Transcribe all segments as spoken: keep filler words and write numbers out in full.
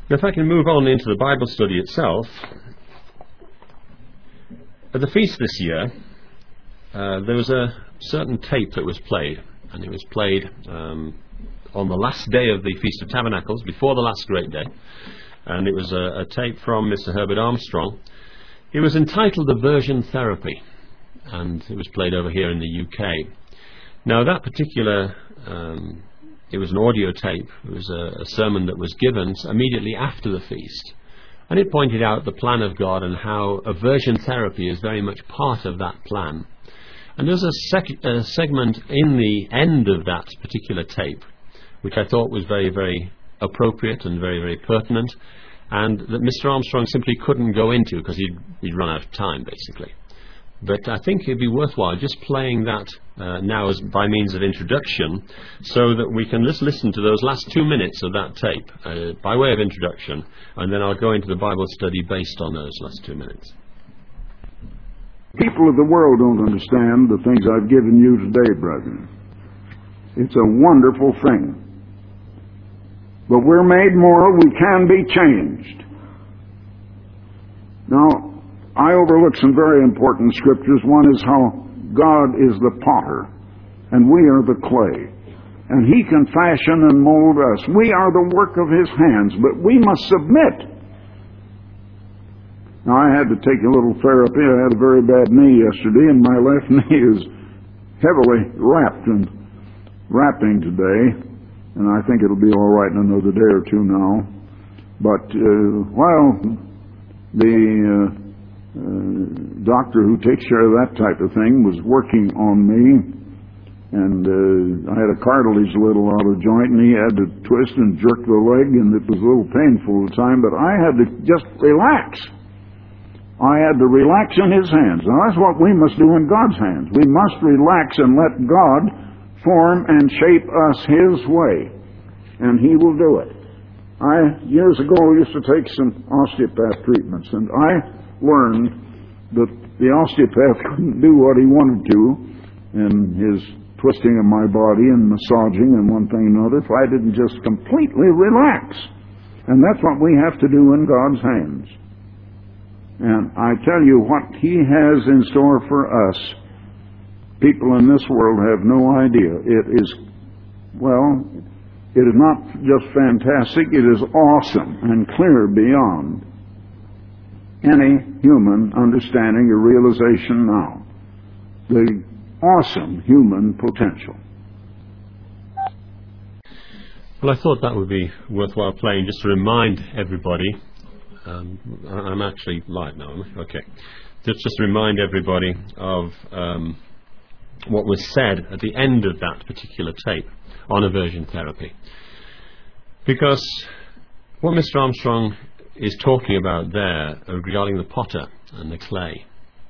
If I can move on into the Bible study itself, at the feast this year, uh, there was a certain tape that was played, and it was played um, on the last day of the Feast of Tabernacles, before the last great day, and it was a, a tape from Mister Herbert Armstrong. It was entitled Aversion Therapy, and it was played over here in the U K. Now that particular um, it was an audio tape. It was a, a sermon that was given immediately after the feast. And it pointed out the plan of God and how aversion therapy is very much part of that plan. And there's a, sec- a segment in the end of that particular tape, which I thought was very, very appropriate and very, very pertinent, and that Mister Armstrong simply couldn't go into because he'd, he'd run out of time, basically. But I think it'd be worthwhile just playing that uh, now as by means of introduction, so that we can just listen to those last two minutes of that tape uh, by way of introduction, and then I'll go into the Bible study based on those last two minutes. People of the world don't understand the things I've given you today, brethren. It's a wonderful thing. But we're made moral, we can be changed. Now, I overlook some very important scriptures. One is how God is the potter, and we are the clay. And He can fashion and mold us. We are the work of His hands, but we must submit. Now, I had to take a little therapy. I had a very bad knee yesterday, and my left knee is heavily wrapped and wrapping today. And I think it'll be all right in another day or two now. But uh, while the uh, Uh, doctor who takes care of that type of thing was working on me, and uh, I had a cartilage a little out of joint, and he had to twist and jerk the leg, and it was a little painful at the time, but I had to just relax. I had to relax in His hands. Now that's what we must do in God's hands. We must relax and let God form and shape us His way, and He will do it. I, years ago, used to take some osteopath treatments, and I learned that the osteopath couldn't do what he wanted to in his twisting of my body and massaging and one thing and another if I didn't just completely relax. And that's what we have to do in God's hands. And I tell you, what He has in store for us, people in this world have no idea. It is, well, it is not just fantastic, it is awesome and clear beyond any human understanding or realization now. The awesome human potential. Well, I thought that would be worthwhile playing just to remind everybody. Um, I'm actually live now, am I? Okay. Just, just to remind everybody of um, what was said at the end of that particular tape on aversion therapy. Because what Mister Armstrong is talking about there regarding the potter and the clay.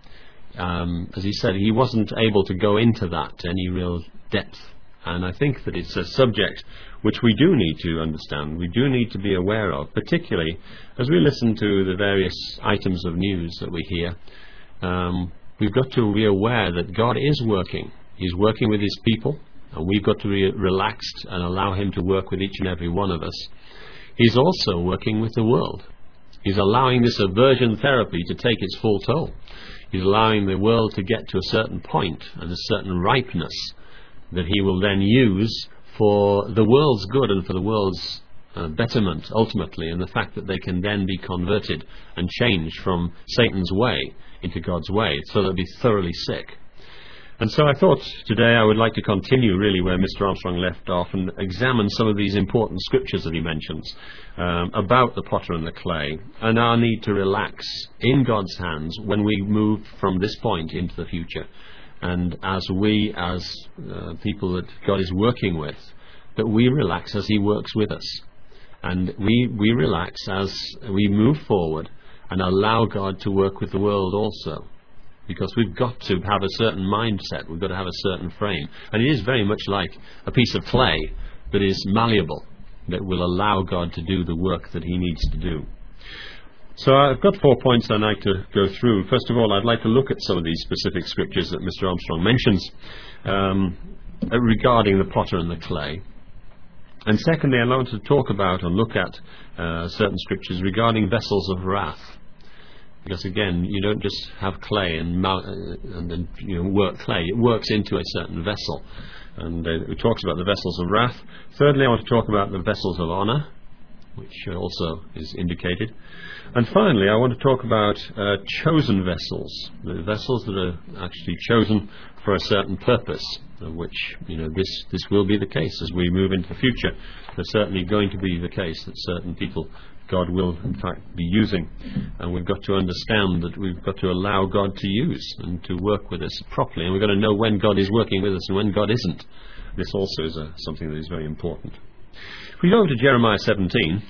Um, as he said, he wasn't able to go into that to any real depth. And I think that it's a subject which we do need to understand, we do need to be aware of, particularly as we listen to the various items of news that we hear. Um, we've got to be aware that God is working. He's working with His people, and we've got to be relaxed and allow Him to work with each and every one of us. He's also working with the world. He's allowing this aversion therapy to take its full toll. He's allowing the world to get to a certain point and a certain ripeness that He will then use for the world's good and for the world's uh, betterment, ultimately, and the fact that they can then be converted and changed from Satan's way into God's way, so they'll be thoroughly sick. And so I thought today I would like to continue really where Mister Armstrong left off and examine some of these important scriptures that he mentions um, about the potter and the clay and our need to relax in God's hands when we move from this point into the future. And as we, as uh, people that God is working with, that we relax as He works with us. And we, we relax as we move forward and allow God to work with the world also. Because we've got to have a certain mindset, we've got to have a certain frame. And it is very much like a piece of clay that is malleable, that will allow God to do the work that He needs to do. So I've got four points I'd like to go through. First of all, I'd like to look at some of these specific scriptures that Mister Armstrong mentions um, regarding the potter and the clay. And secondly, I want to talk about and look at uh, certain scriptures regarding vessels of wrath. Because again, you don't just have clay and, mal- uh, and then you know, work clay. It works into a certain vessel. And uh, it talks about the vessels of wrath. Thirdly, I want to talk about the vessels of honour, which also is indicated. And finally, I want to talk about uh, chosen vessels, the vessels that are actually chosen for a certain purpose, of which, you know, this, this will be the case as we move into the future. There's certainly going to be the case that certain people God will, in fact, be using. And we've got to understand that we've got to allow God to use and to work with us properly. And we've got to know when God is working with us and when God isn't. This also is a, something that is very important. If we go over to Jeremiah seventeen,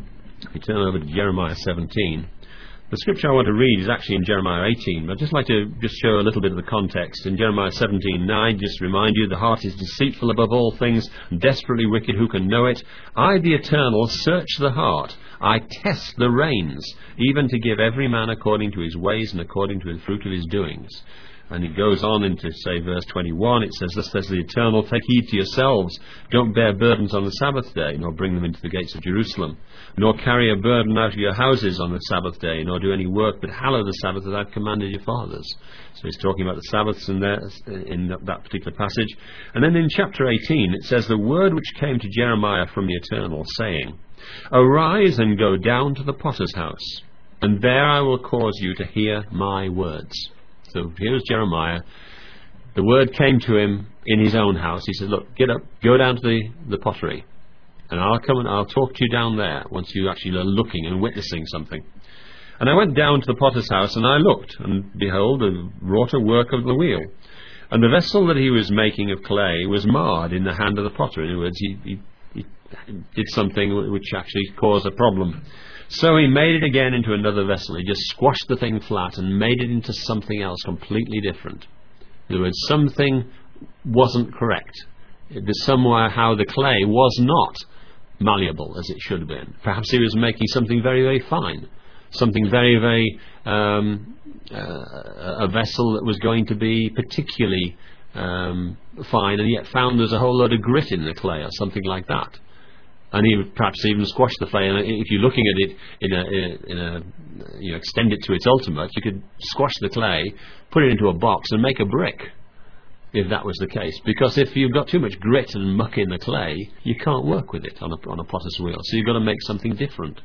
if we turn over to Jeremiah seventeen, the scripture I want to read is actually in Jeremiah eighteen, but I'd just like to just show a little bit of the context. In Jeremiah seventeen nine, just remind you, the heart is deceitful above all things, desperately wicked, who can know it? I, the Eternal, search the heart. I test the reins, even to give every man according to his ways and according to the fruit of his doings. And it goes on into, say, verse twenty-one. It says, thus says the Eternal, take heed to yourselves. Don't bear burdens on the Sabbath day, nor bring them into the gates of Jerusalem. Nor carry a burden out of your houses on the Sabbath day, nor do any work, but hallow the Sabbath as I've commanded your fathers. So he's talking about the Sabbaths in, there, in that particular passage. And then in chapter eighteen, it says, the word which came to Jeremiah from the Eternal, saying, arise and go down to the potter's house, and there I will cause you to hear my words. So here's Jeremiah. The word came to him in his own house. He said, look, get up, go down to the, the pottery, and I'll come and I'll talk to you down there once you actually are looking and witnessing something. And I went down to the potter's house, and I looked, and behold, the wrought a work of the wheel. And the vessel that he was making of clay was marred in the hand of the potter. In other words, he, he, he did something which actually caused a problem. So he made it again into another vessel. He just squashed the thing flat and made it into something else completely different. In other words, something wasn't correct. It was somewhere how the clay was not malleable as it should have been. Perhaps he was making something very, very fine. Something very, very, um, uh, a vessel that was going to be particularly um, fine, and yet found there's a whole load of grit in the clay or something like that. And he would perhaps even squash the clay. And if you're looking at it in a, in a, in a, you know, extend it to its ultimate, you could squash the clay, put it into a box, and make a brick, if that was the case. Because if you've got too much grit and muck in the clay, you can't work with it on a, on a potter's wheel. So you've got to make something different.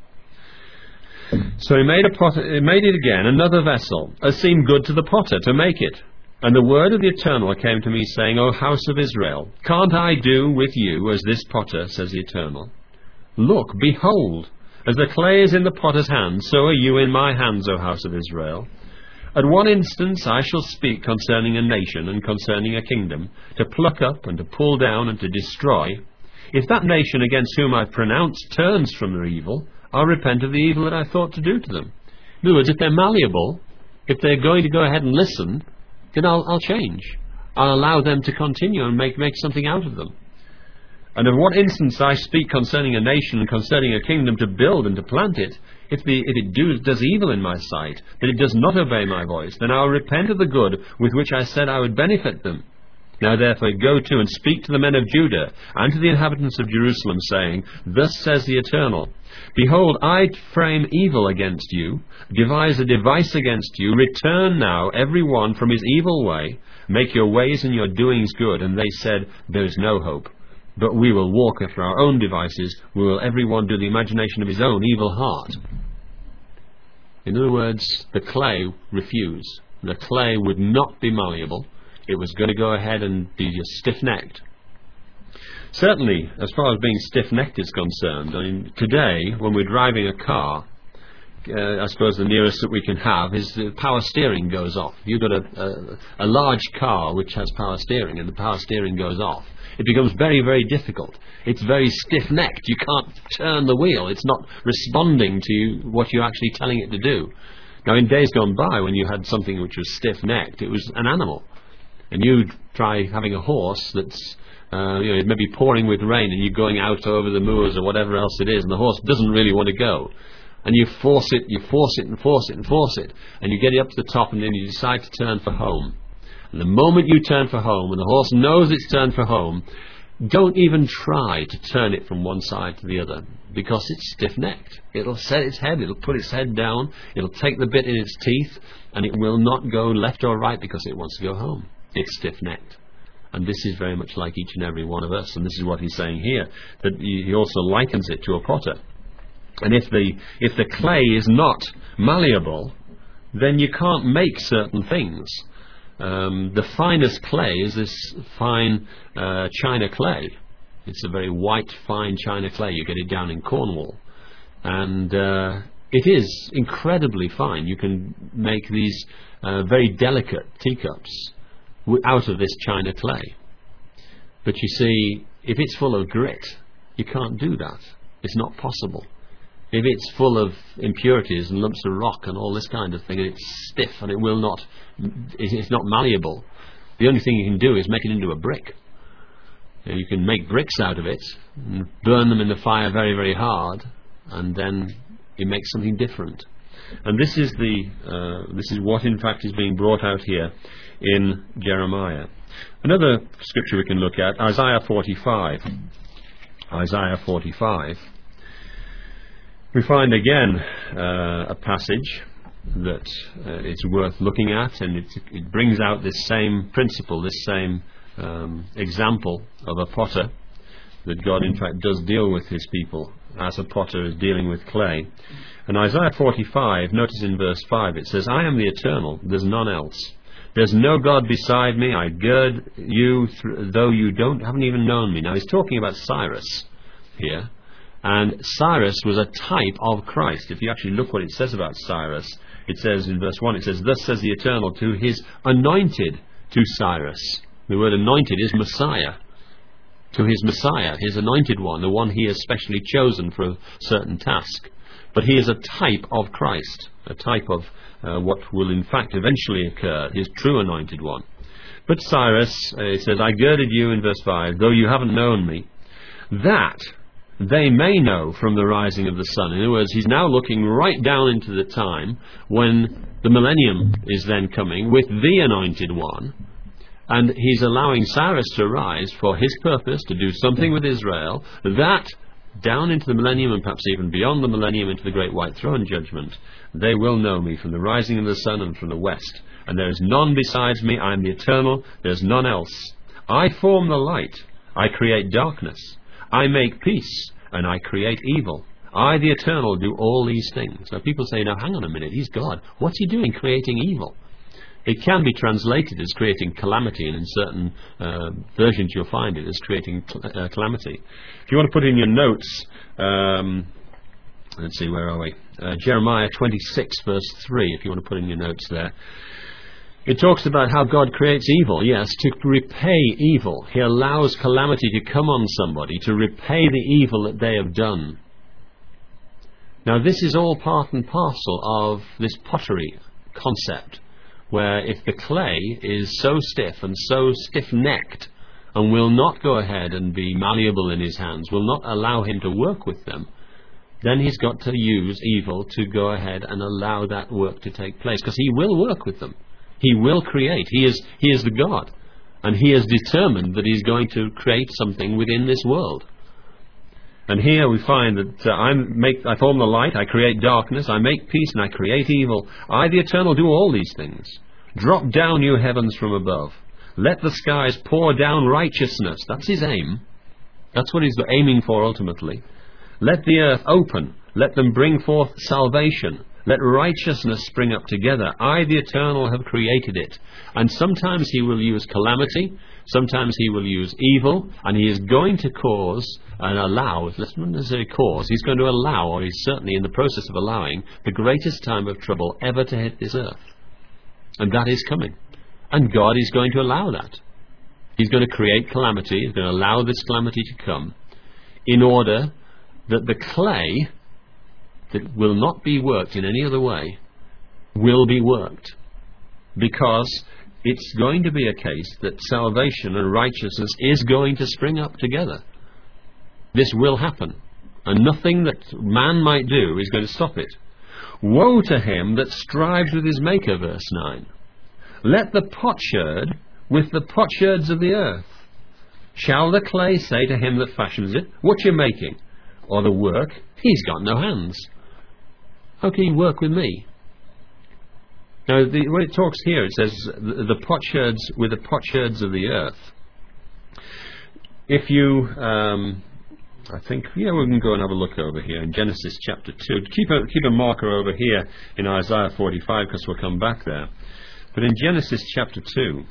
So he made a potter, he made it again, another vessel, as seemed good to the potter to make it. And the word of the Eternal came to me, saying, O house of Israel, can't I do with you as this potter, says the Eternal? Look, behold, as the clay is in the potter's hand, so are you in my hands, O house of Israel. At one instance I shall speak concerning a nation and concerning a kingdom, to pluck up and to pull down and to destroy. If that nation against whom I pronounce turns from their evil, I'll repent of the evil that I thought to do to them. In other words, if they're malleable, if they're going to go ahead and listen, then I'll, I'll change. I'll allow them to continue and make, make something out of them. And of what instance I speak concerning a nation and concerning a kingdom to build and to plant it, if, the, if it do, does evil in my sight, that it does not obey my voice, then I'll repent of the good with which I said I would benefit them. Now therefore go to and speak to the men of Judah and to the inhabitants of Jerusalem, saying, thus says the Eternal, behold, I frame evil against you, devise a device against you. Return now every one from his evil way, make your ways and your doings good. And they said, there is no hope, but we will walk after our own devices. We will every one do the imagination of his own evil heart. In other words, the clay refused. The clay would not be malleable. It was going to go ahead and be just stiff-necked. Certainly, as far as being stiff-necked is concerned, I mean, today, when we're driving a car, uh, I suppose the nearest that we can have is the power steering goes off. If you've got a, a, a large car which has power steering and the power steering goes off, it becomes very, very difficult. It's very stiff-necked. You can't turn the wheel. It's not responding to what you're actually telling it to do. Now, in days gone by, when you had something which was stiff-necked, it was an animal. And you try having a horse that's uh, you know, maybe pouring with rain, and you're going out over the moors or whatever else it is, and the horse doesn't really want to go. And you force it, you force it and force it and force it, and you get it up to the top, and then you decide to turn for home. And the moment you turn for home, and the horse knows it's turned for home, don't even try to turn it from one side to the other, because it's stiff-necked. It'll set its head, it'll put its head down, it'll take the bit in its teeth, and it will not go left or right because it wants to go home. It's stiff-necked. And this is very much like each and every one of us, and this is what he's saying here, that he also likens it to a potter. And if the, if the clay is not malleable, then you can't make certain things. Um, the finest clay is this fine uh, china clay. It's a very white, fine china clay. You get it down in Cornwall. And uh, it is incredibly fine. You can make these uh, very delicate teacups w- out of this china clay. But you see, if it's full of grit, you can't do that. It's not possible. If it's full of impurities and lumps of rock and all this kind of thing, and it's stiff and it will not, it's not malleable, the only thing you can do is make it into a brick. And you can make bricks out of it and burn them in the fire very, very hard, and then you make something different. And this is the uh, this is what in fact is being brought out here in Jeremiah. Another scripture we can look at, Isaiah forty-five. Isaiah forty-five. We find again uh, a passage that uh, it's worth looking at, and it, it brings out this same principle, this same um, example of a potter, that God in fact does deal with his people as a potter is dealing with clay. And Isaiah forty-five, notice in verse five, it says, I am the eternal, there's none else. There's no God beside me, I gird you th- though you don't haven't even known me. Now he's talking about Cyrus here. And Cyrus was a type of Christ. If you actually look what it says about Cyrus, it says in verse one, it says, Thus says the Eternal to his anointed, to Cyrus. The word anointed is Messiah. To his Messiah, his anointed one, the one he has specially chosen for a certain task. But he is a type of Christ, a type of uh, what will in fact eventually occur, his true anointed one. But Cyrus, uh, it says, I girded you in verse five, though you haven't known me, that they may know from the rising of the sun. In other words, he's now looking right down into the time when the millennium is then coming with the anointed one, and he's allowing Cyrus to rise for his purpose, to do something with Israel, that down into the millennium, and perhaps even beyond the millennium, into the great white throne judgment, they will know me from the rising of the sun and from the west. And there is none besides me. I am the eternal, there is none else. I form the light, I create darkness. I make peace, and I create evil. I, the Eternal, do all these things. Now people say, now hang on a minute, he's God. What's he doing creating evil? It can be translated as creating calamity, and in certain uh, versions you'll find it as creating cl- uh, calamity. If you want to put in your notes, um, let's see, where are we? Uh, Jeremiah twenty-six, verse three, if you want to put in your notes there. It talks about how God creates evil, yes, to repay evil. He allows calamity to come on somebody to repay the evil that they have done. Now this is all part and parcel of this pottery concept, where if the clay is so stiff and so stiff-necked and will not go ahead and be malleable in his hands, will not allow him to work with them, then he's got to use evil to go ahead and allow that work to take place, because he will work with them. He will create. He is, he is the God. And he has determined that he's going to create something within this world. And here we find that uh, I make, I form the light, I create darkness, I make peace, and I create evil. I, the Eternal, do all these things. Drop down, you heavens, from above. Let the skies pour down righteousness. That's his aim. That's what he's aiming for ultimately. Let the earth open. Let them bring forth salvation. Let righteousness spring up together. I, the Eternal, have created it. And sometimes he will use calamity, sometimes he will use evil, and he is going to cause and allow, let's not necessarily cause, he's going to allow, or he's certainly in the process of allowing, the greatest time of trouble ever to hit this earth. And that is coming. And God is going to allow that. He's going to create calamity, he's going to allow this calamity to come, in order that the clay that will not be worked in any other way will be worked, because it's going to be a case that salvation and righteousness is going to spring up together. This will happen, and nothing that man might do is going to stop it. Woe to him that strives with his maker, verse nine. Let the potsherd with the potsherds of the earth. Shall the clay say to him that fashions it, what you're making? Or the work, he's got no hands. How can you work with me? Now, the, when it talks here, it says, the, the potsherds with the potsherds of the earth. If you, um, I think, yeah, we can go and have a look over here in Genesis chapter two. Keep a, keep a marker over here in Isaiah forty-five, because we'll come back there. But in Genesis chapter two,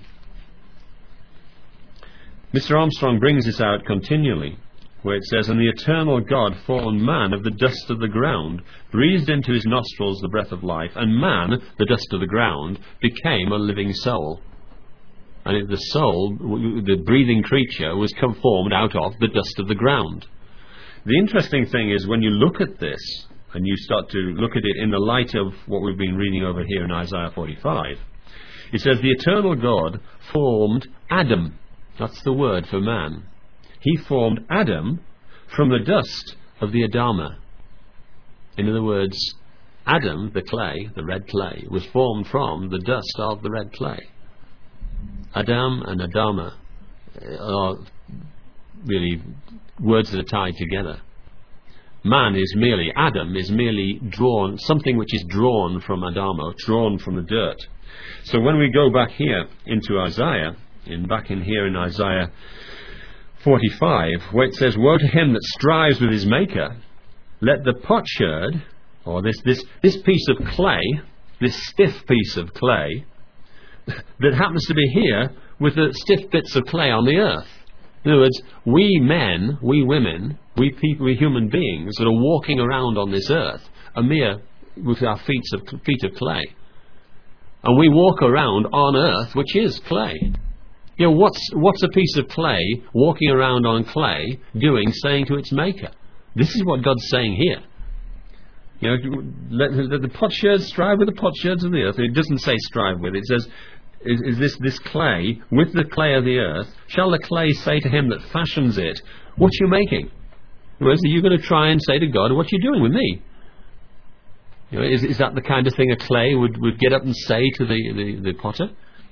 Mister Armstrong brings this out continually, where it says, and the eternal God formed man of the dust of the ground, breathed into his nostrils the breath of life, and man, the dust of the ground, became a living soul. And it, the soul, the breathing creature, was formed out of the dust of the ground. The interesting thing is, when you look at this, and you start to look at it in the light of what we've been reading over here in Isaiah forty-five, it says, the eternal God formed Adam. That's the word for man. He formed Adam from the dust of the Adama. In other words, Adam, the clay, the red clay, was formed from the dust of the red clay. Adam and Adama are really words that are tied together. Man is merely, Adam is merely drawn, something which is drawn from Adama, drawn from the dirt. So when we go back here into Isaiah, in back in here in Isaiah forty-five, where it says, woe to him that strives with his maker, let the potsherd, or this, this, this piece of clay, this stiff piece of clay, that happens to be here with the stiff bits of clay on the earth. In other words, we men, we women, we people, we human beings that are walking around on this earth are mere with our feet of, feet of clay. And we walk around on earth, which is clay. You know, what's, what's a piece of clay walking around on clay doing, saying to its maker? This is what God's saying here. You know, let, let the potsherds strive with the potsherds of the earth. It doesn't say strive with. It says, is, is this, this clay with the clay of the earth? Shall the clay say to him that fashions it, what you making? In other words, are you going to try and say to God, what you doing with me? You know, is, is that the kind of thing a clay would, would get up and say to the, the, the potter?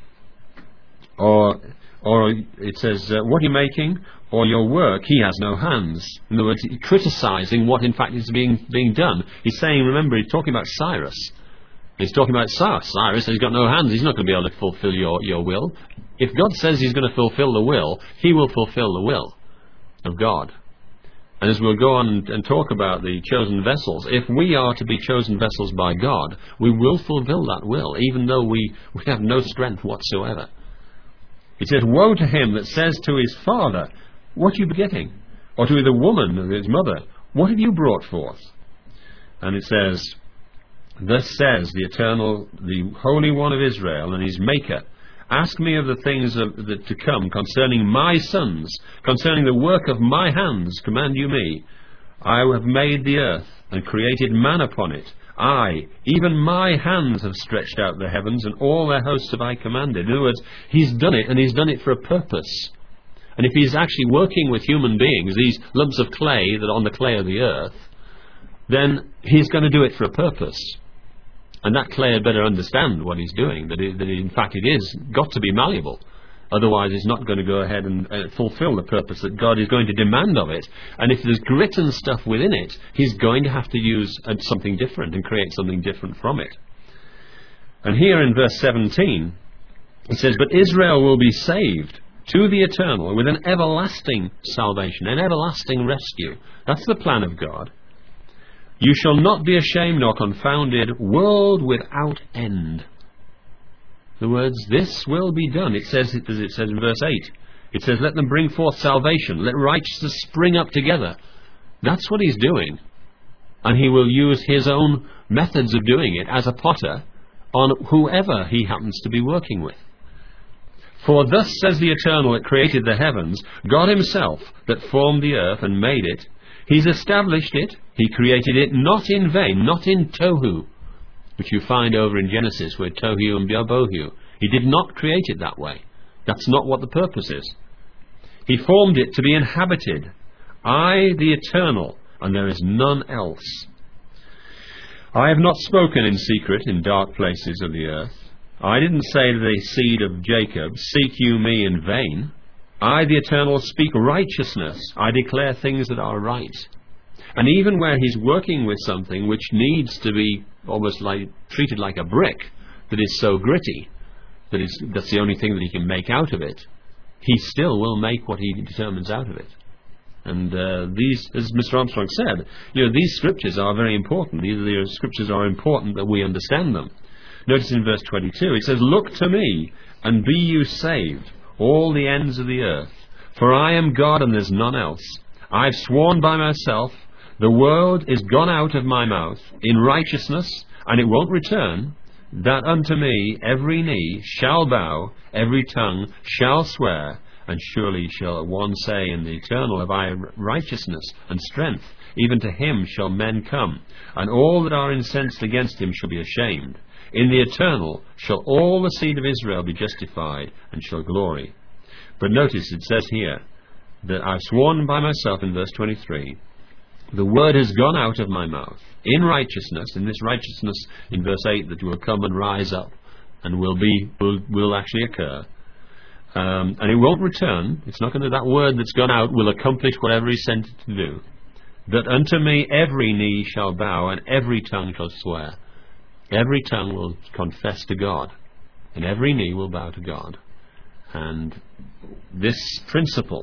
Or, or it says, uh, what are you making? Or your work, he has no hands. In other words, criticizing what in fact is being being done. He's saying, remember, he's talking about Cyrus. He's talking about Cyrus. Cyrus, he's got no hands. He's not going to be able to fulfill your, your will. If God says he's going to fulfill the will, he will fulfill the will of God. And as we'll go on and, and talk about the chosen vessels, if we are to be chosen vessels by God, we will fulfill that will, even though we, we have no strength whatsoever. It says, woe to him that says to his father, what are you begetting? Or to the woman, his mother, what have you brought forth? And it says, thus says the eternal, the Holy One of Israel and his Maker, ask me of the things of, that to come concerning my sons, concerning the work of my hands, command you me. I have made the earth and created man upon it. I, even my hands have stretched out the heavens, and all their hosts have I commanded. In other words, he's done it, and he's done it for a purpose. And if he's actually working with human beings, these lumps of clay that are on the clay of the earth, then he's going to do it for a purpose. And that clay had better understand what he's doing, that, it, that it, in fact it is got to be malleable. Otherwise it's not going to go ahead and uh, fulfill the purpose that God is going to demand of it. And if there's grit and stuff within it, he's going to have to use uh, something different and create something different from it. And here in verse seventeen, it says, but Israel will be saved to the eternal with an everlasting salvation, an everlasting rescue. That's the plan of God. You shall not be ashamed nor confounded, world without end. In other words, this will be done. It says, as it says in verse eight, it says, let them bring forth salvation, let righteousness spring up together. That's what he's doing. And he will use his own methods of doing it as a potter on whoever he happens to be working with. For thus says the Eternal that created the heavens, God himself that formed the earth and made it. He's established it. He created it not in vain, not in tohu, which you find over in Genesis with tohu and bohu. He did not create it that way. That's not what the purpose is. He formed it to be inhabited. I, the Eternal, and there is none else. I have not spoken in secret in dark places of the earth. I didn't say to the seed of Jacob, seek you me in vain. I, the Eternal, speak righteousness. I declare things that are right. And even where he's working with something which needs to be almost like treated like a brick, that is so gritty, that is, that's the only thing that he can make out of it, he still will make what he determines out of it. And uh, these, as Mister Armstrong said, you know, these scriptures are very important. These the scriptures are important that we understand them. Notice in verse twenty-two, it says, "Look to me, and be you saved, all the ends of the earth. For I am God, and there's none else. I've sworn by myself, the word is gone out of my mouth in righteousness, and it won't return, that unto me every knee shall bow, every tongue shall swear, and surely shall one say, in the eternal have I righteousness and strength, even to him shall men come, and all that are incensed against him shall be ashamed. In the eternal shall all the seed of Israel be justified, and shall glory." But notice it says here that I've sworn by myself in verse twenty-three, the word has gone out of my mouth in righteousness, in this righteousness in verse eight that will come and rise up and will be will, will actually occur. Um, and it won't return. It's not going to, that word that's gone out will accomplish whatever he sent it to do. That unto me every knee shall bow, and every tongue shall swear. Every tongue will confess to God, and every knee will bow to God. And this principle,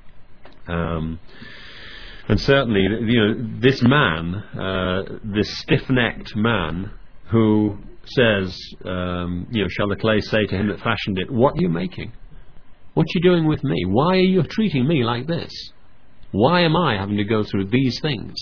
um, and certainly, you know, this man, uh, this stiff-necked man who says, um, you know, shall the clay say to him that fashioned it, what are you making? What are you doing with me? Why are you treating me like this? Why am I having to go through these things?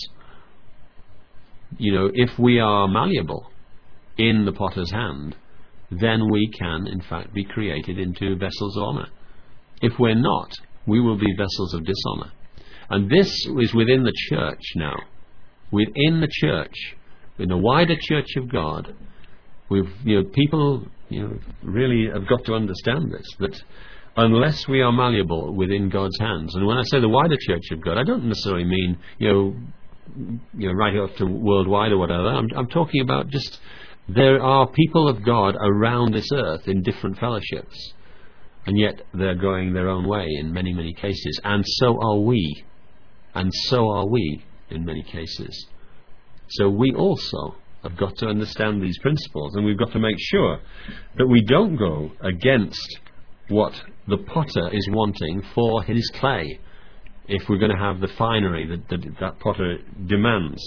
You know, if we are malleable in the potter's hand, then we can, in fact, be created into vessels of honour. If we're not, we will be vessels of dishonour. And this is within the church now. Within the church, in the wider church of God, we've, you know, people, you know, really have got to understand this, that unless we are malleable within God's hands, and when I say the wider church of God, I don't necessarily mean, you know, you know, right up to worldwide or whatever. I'm, I'm talking about just, there are people of God around this earth in different fellowships, and yet they're going their own way in many, many cases, and so are we, and so are we in many cases. So we also have got to understand these principles, and we've got to make sure that we don't go against what the potter is wanting for his clay, if we're going to have the finery that that, that potter demands.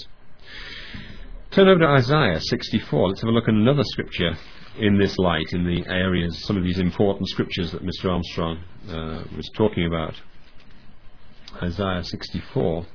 Turn over to Isaiah sixty-four. Let's have a look at another scripture in this light, in the areas, some of these important scriptures that Mister Armstrong uh, was talking about. Isaiah sixty-four.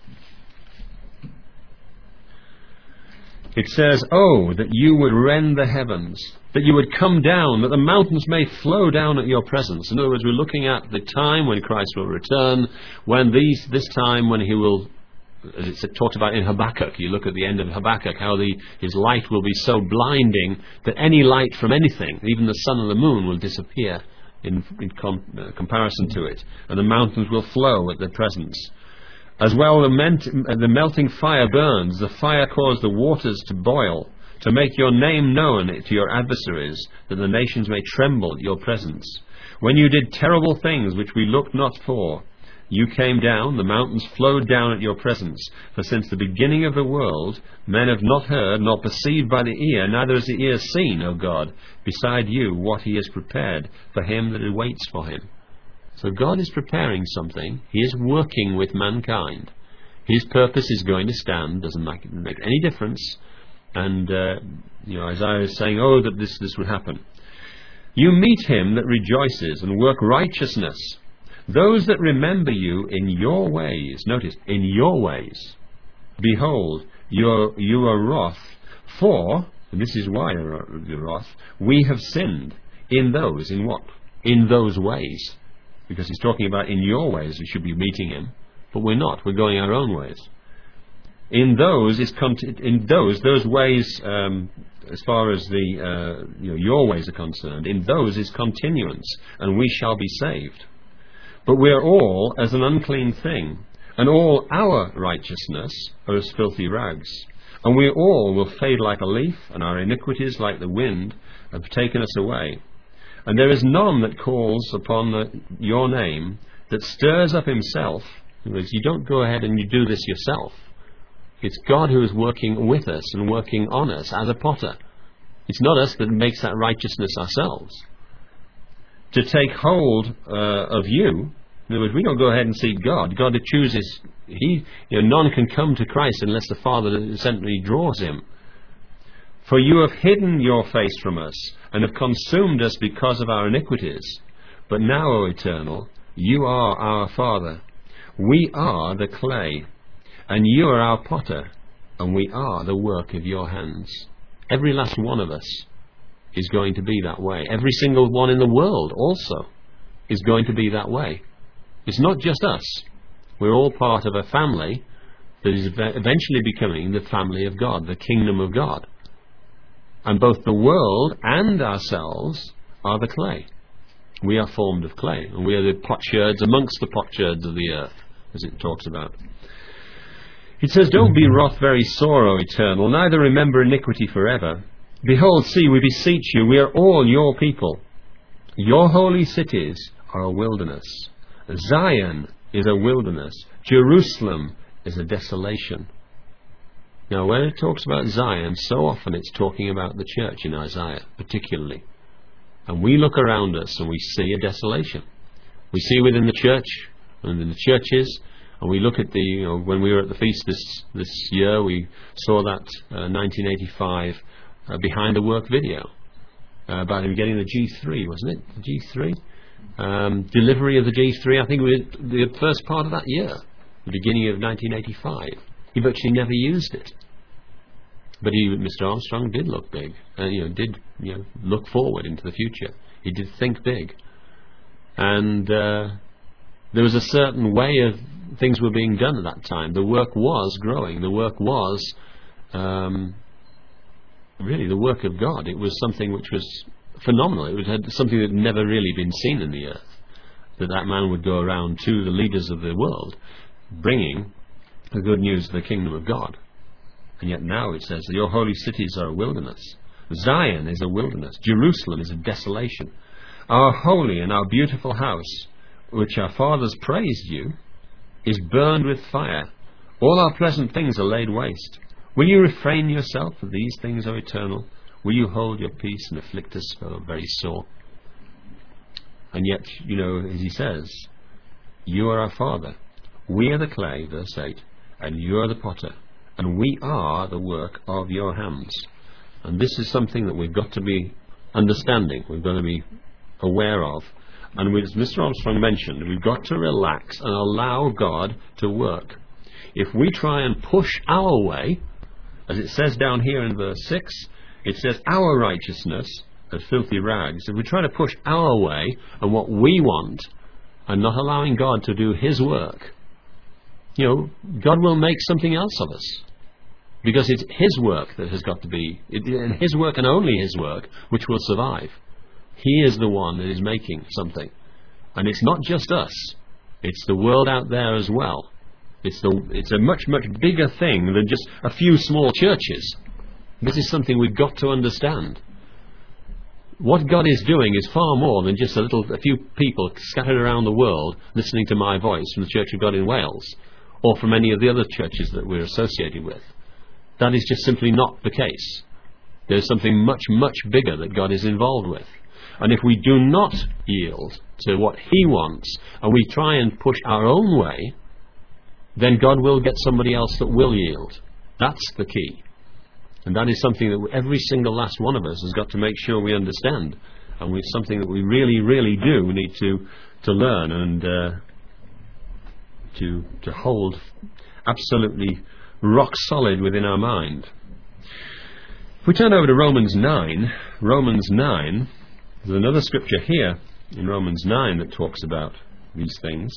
It says, "Oh, that you would rend the heavens, that you would come down, that the mountains may flow down at your presence." In other words, we're looking at the time when Christ will return, when these, this time when he will, as it's talked about in Habakkuk, you look at the end of Habakkuk, how the, his light will be so blinding that any light from anything, even the sun and the moon, will disappear in, in com, uh, comparison to it, and the mountains will flow at their presence. As well, the, ment, the melting fire burns, the fire caused the waters to boil, to make your name known to your adversaries, that the nations may tremble at your presence. When you did terrible things which we looked not for, you came down, the mountains flowed down at your presence. For since the beginning of the world, men have not heard, nor perceived by the ear, neither has the ear seen, O God, beside you, what he has prepared for him that waits for him. So God is preparing something. He is working with mankind. His purpose is going to stand. Doesn't make, make any difference. And uh, you know, Isaiah is saying, oh, that this, this would happen. You meet him that rejoices and work righteousness. Those that remember you in your ways. Notice, in your ways. Behold, you are, you are wroth. For, and this is why you're wroth, we have sinned in those. In what? In those ways. Because he's talking about in your ways we should be meeting him, but we're not. We're going our own ways. In those is in those those ways, um, as far as the uh, you know, your ways are concerned, in those is continuance, and we shall be saved. But we are all as an unclean thing, and all our righteousness are as filthy rags, and we all will fade like a leaf, and our iniquities like the wind have taken us away. And there is none that calls upon the, your name, that stirs up himself. In other words, you don't go ahead and you do this yourself. It's God who is working with us and working on us as a potter. It's not us that makes that righteousness ourselves. To take hold uh, of you, in other words, we don't go ahead and seek God. God chooses. He, you know, none can come to Christ unless the Father essentially draws him. For you have hidden your face from us, and have consumed us because of our iniquities. But now, O Eternal, you are our Father. We are the clay, and you are our potter, and we are the work of your hands. Every last one of us is going to be that way. Every single one in the world also is going to be that way. It's not just us. We're all part of a family that is eventually becoming the family of God, the kingdom of God. And both the world and ourselves are the clay. We are formed of clay, and we are the potsherds amongst the potsherds of the earth, as it talks about. It says, don't be wroth very sore, O Eternal, neither remember iniquity forever. Behold, see, we beseech you, we are all your people. Your holy cities are a wilderness. Zion is a wilderness. Jerusalem is a desolation. Now, when it talks about Zion, so often it's talking about the church in Isaiah, particularly. And we look around us and we see a desolation. We see within the church and in the churches, and we look at the, you know, when we were at the feast this this year, we saw that uh, nineteen eighty-five uh, Behind the Work video uh, about him getting the G three, wasn't it? The G three? Um, delivery of the G three, I think it was the first part of that year, the beginning of nineteen eighty-five. He virtually never used it. But he, Mister Armstrong did look big, uh, you know, did you know, look forward into the future. He did think big. And uh, there was a certain way of things were being done at that time. The work was growing. The work was um, really the work of God. It was something which was phenomenal. It was had something that had never really been seen in the earth. That that man would go around to the leaders of the world, bringing the good news of the kingdom of God. And yet now it says, your holy cities are a wilderness. Zion is a wilderness. Jerusalem is a desolation. Our holy and our beautiful house, which our fathers praised you, is burned with fire. All our pleasant things are laid waste. Will you refrain yourself of these things, O Eternal? Will you hold your peace and afflict us so very sore? And yet, you know, as he says, you are our Father. We are the clay, verse eight, and you are the potter, and we are the work of your hands. And this is something that we've got to be understanding, we've got to be aware of. And as Mister Armstrong mentioned, we've got to relax and allow God to work. If we try and push our way, as it says down here in verse six, it says our righteousness as filthy rags. If we try to push our way and what we want and not allowing God to do his work, you know, God will make something else of us. Because it's his work that has got to be, it, and his work and only his work, which will survive. He is the one that is making something. And it's not just us. It's the world out there as well. It's, the, it's a much, much bigger thing than just a few small churches. This is something we've got to understand. What God is doing is far more than just a little, a few people scattered around the world listening to my voice from the Church of God in Wales, or from any of the other churches that we're associated with. That is just simply not the case. There's something much, much bigger that God is involved with. And if we do not yield to what he wants, and we try and push our own way, then God will get somebody else that will yield. That's the key. And that is something that every single last one of us has got to make sure we understand. And it's something that we really, really do need to, to learn and uh, to, to hold absolutely rock solid within our mind. If we turn over to Romans nine, Romans nine, there's another scripture here in Romans nine that talks about these things.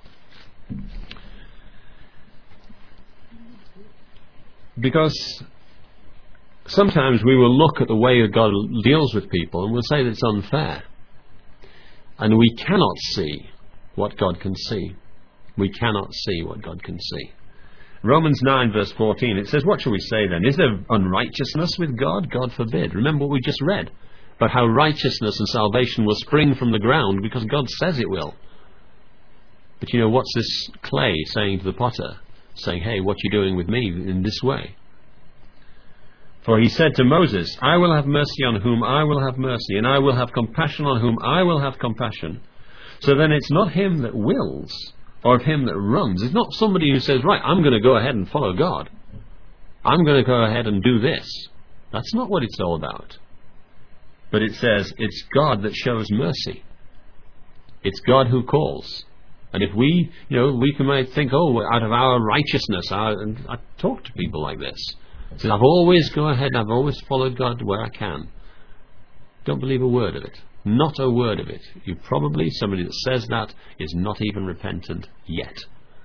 Because sometimes we will look at the way that God deals with people and we'll say that it's unfair. And we cannot see what God can see. We cannot see what God can see. Romans nine verse fourteen, it says, what shall we say then? Is there unrighteousness with God? God forbid. Remember what we just read. but how righteousness and salvation will spring from the ground because God says it will. But you know, what's this clay saying to the potter? Saying, hey, what are you doing with me in this way? For he said to Moses, I will have mercy on whom I will have mercy, and I will have compassion on whom I will have compassion. So then it's not him that wills, or of him that runs. It's not somebody who says, right, I'm going to go ahead and follow God. I'm going to go ahead and do this. That's not what it's all about. But it says it's God that shows mercy. It's God who calls. And if we, you know, we can might think, oh, out of our righteousness, our, and I talk to people like this. So I've always go ahead, I've always followed God where I can. Don't believe a word of it. Not a word of it. You probably, somebody that says that is not even repentant yet.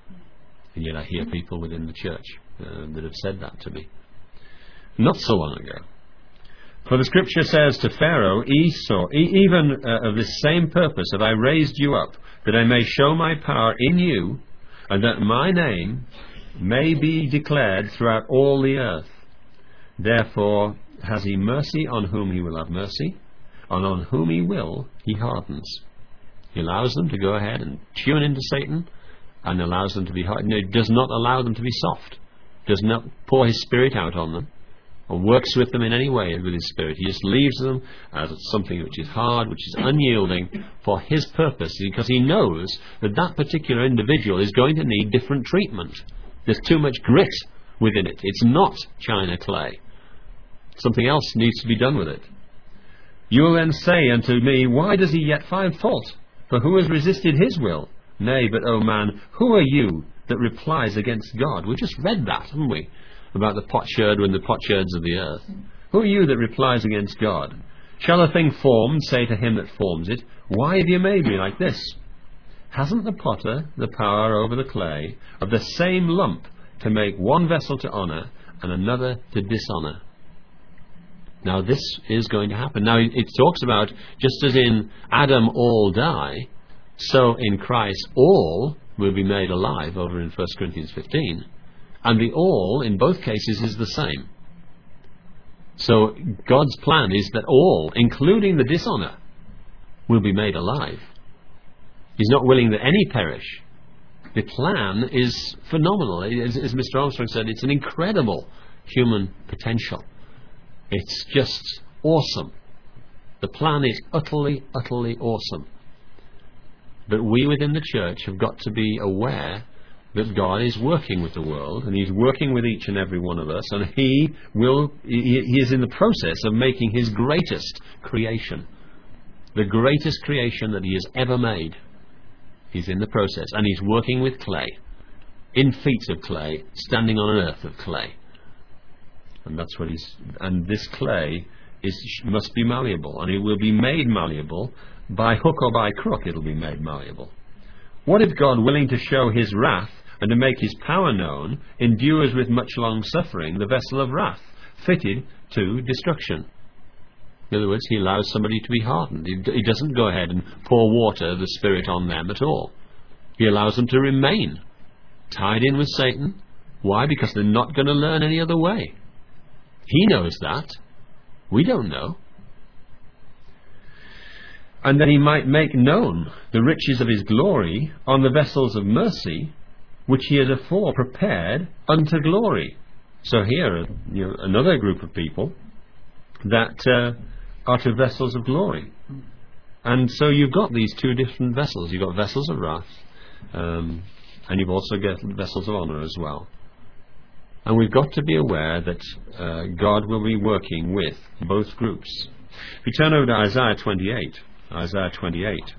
And yet I hear people within the church uh, that have said that to me. Not so long ago. For the scripture says to Pharaoh, Esau, e- even uh, of this same purpose have I raised you up, that I may show my power in you, and that my name may be declared throughout all the earth. Therefore has he mercy on whom he will have mercy, and on whom he will he hardens. He allows them to go ahead and tune into Satan, and allows them to be hard. No, he does not allow them to be soft. Does not pour his spirit out on them, or works with them in any way with his spirit. He just leaves them as something which is hard, which is unyielding for his purpose, because he knows that that particular individual is going to need different treatment. There's too much grit within it. It's not china clay. Something else needs to be done with it. You will then say unto me, why does he yet find fault? For who has resisted his will? Nay, but, O man, who are you that replies against God? We just read that, haven't we? About the potsherd and the potsherds of the earth. Who are you that replies against God? Shall a thing formed say to him that forms it, why have you made me like this? Hasn't the potter the power over the clay of the same lump to make one vessel to honour and another to dishonour? Now this is going to happen. Now it talks about, just as in Adam all die, so in Christ all will be made alive, over in First Corinthians fifteen. And the all, in both cases, is the same. So God's plan is that all, including the dishonour, will be made alive. He's not willing that any perish. The plan is phenomenal. As, as Mister Armstrong said, it's an incredible human potential. It's just awesome. The plan is utterly, utterly awesome. But we within the church have got to be aware that God is working with the world, and he's working with each and every one of us, and he will he, he is in the process of making his greatest creation, the greatest creation that he has ever made. He's in the process, and he's working with clay, in feet of clay, standing on an earth of clay. And that's what he's and this clay is must be malleable, and it will be made malleable by hook or by crook. It'll be made malleable. What if God, willing to show his wrath and to make his power known, endures with much long suffering the vessel of wrath, fitted to destruction? In other words, he allows somebody to be hardened. He, he doesn't go ahead and pour water, the Spirit, on them at all. He allows them to remain tied in with Satan. Why? Because they're not going to learn any other way. He knows that. We don't know. And that he might make known the riches of his glory on the vessels of mercy, which he had afore prepared unto glory. So here, you know, another group of people that uh, are to vessels of glory. And so you've got these two different vessels. You've got vessels of wrath, um, and you've also got vessels of honour as well. And we've got to be aware that uh, God will be working with both groups. If you turn over to Isaiah twenty-eight, Isaiah twenty-eight.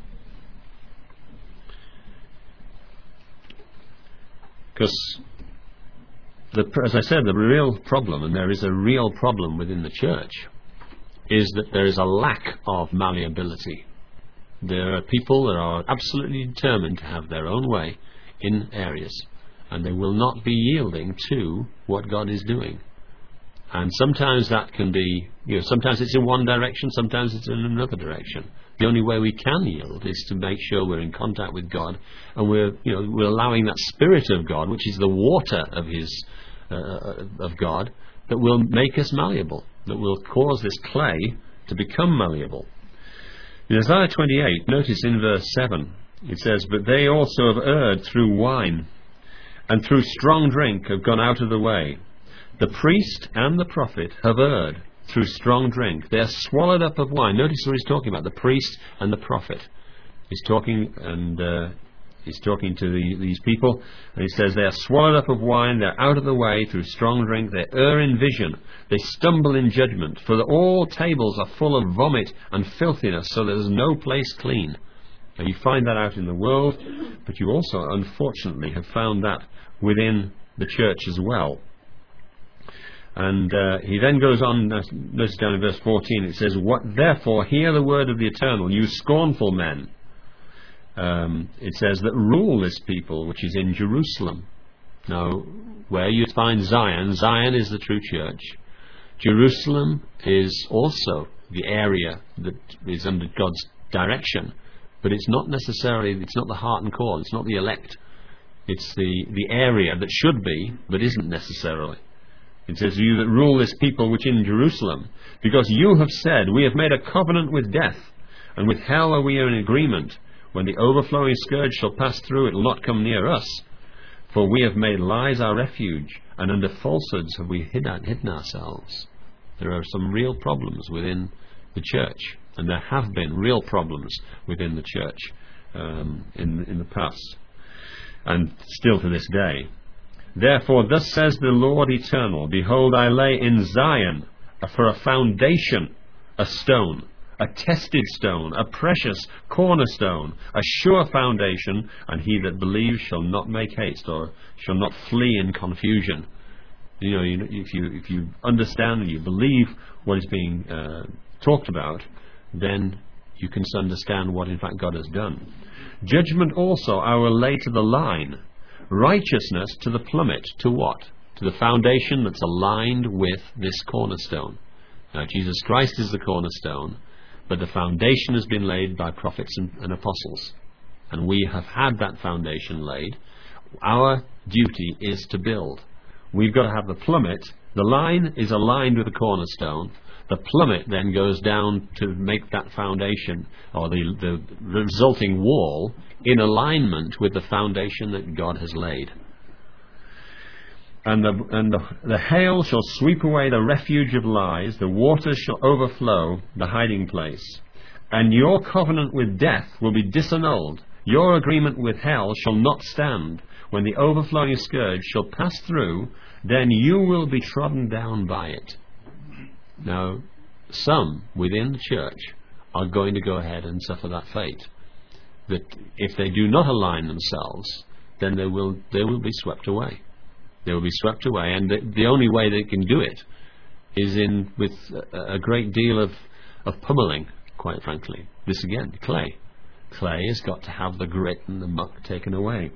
Because, as I said, the real problem, and there is a real problem within the church, is that there is a lack of malleability. There are people that are absolutely determined to have their own way in areas, and they will not be yielding to what God is doing. And sometimes that can be, you know, sometimes it's in one direction, sometimes it's in another direction. The only way we can yield is to make sure we're in contact with God, and we're, you know, we're allowing that Spirit of God, which is the water of His, uh, of God, that will make us malleable, that will cause this clay to become malleable. In Isaiah twenty-eight, notice in verse seven, it says, "But they also have erred through wine, and through strong drink have gone out of the way. The priest and the prophet have erred through strong drink. They are swallowed up of wine." Notice what he's talking about, the priest and the prophet. He's talking and uh, he's talking to the, these people, and he says they are swallowed up of wine, they're out of the way through strong drink, they err in vision, they stumble in judgment, for the, all tables are full of vomit and filthiness, so there's no place clean. Now you find that out in the world, but you also unfortunately have found that within the church as well. And uh, he then goes on, uh, notice down in verse fourteen, it says, "What therefore hear the word of the Eternal, you scornful men." Um, it says that rule this people which is in Jerusalem. Now, where you find Zion, Zion is the true church. Jerusalem is also the area that is under God's direction, but it's not necessarily, it's not the heart and core, it's not the elect. It's the, the area that should be, but isn't necessarily. It says, "You that rule this people which in Jerusalem, because you have said, we have made a covenant with death, and with hell are we in agreement. When the overflowing scourge shall pass through, it will not come near us. For we have made lies our refuge, and under falsehoods have we hidden, hidden ourselves." There are some real problems within the church, and there have been real problems within the church um, in, in the past, and still to this day. "Therefore thus says the Lord Eternal, Behold, I lay in Zion for a foundation, a stone, a tested stone, a precious cornerstone, a sure foundation, and he that believes shall not make haste, or shall not flee in confusion." You know, you, if you if you understand and you believe what is being uh, talked about, then you can understand what in fact God has done. "Judgment also I will lay to the line, righteousness to the plummet." To what? To the foundation that's aligned with this cornerstone. Now, Jesus Christ is the cornerstone, but the foundation has been laid by prophets and, and apostles. And we have had that foundation laid. Our duty is to build. We've got to have the plummet. The line is aligned with the cornerstone. The plummet then goes down to make that foundation, or the, the resulting wall, in alignment with the foundation that God has laid. And, the, and the, the hail shall sweep away the refuge of lies, the waters shall overflow the hiding place. And your covenant with death will be disannulled. Your agreement with hell shall not stand. When the overflowing scourge shall pass through, then you will be trodden down by it. Now, some within the church are going to go ahead and suffer that fate. That if they do not align themselves, then they will they will be swept away. They will be swept away, and the, the only way they can do it is in with a, a great deal of, of pummeling, quite frankly. This again, clay. Clay has got to have the grit and the muck taken away.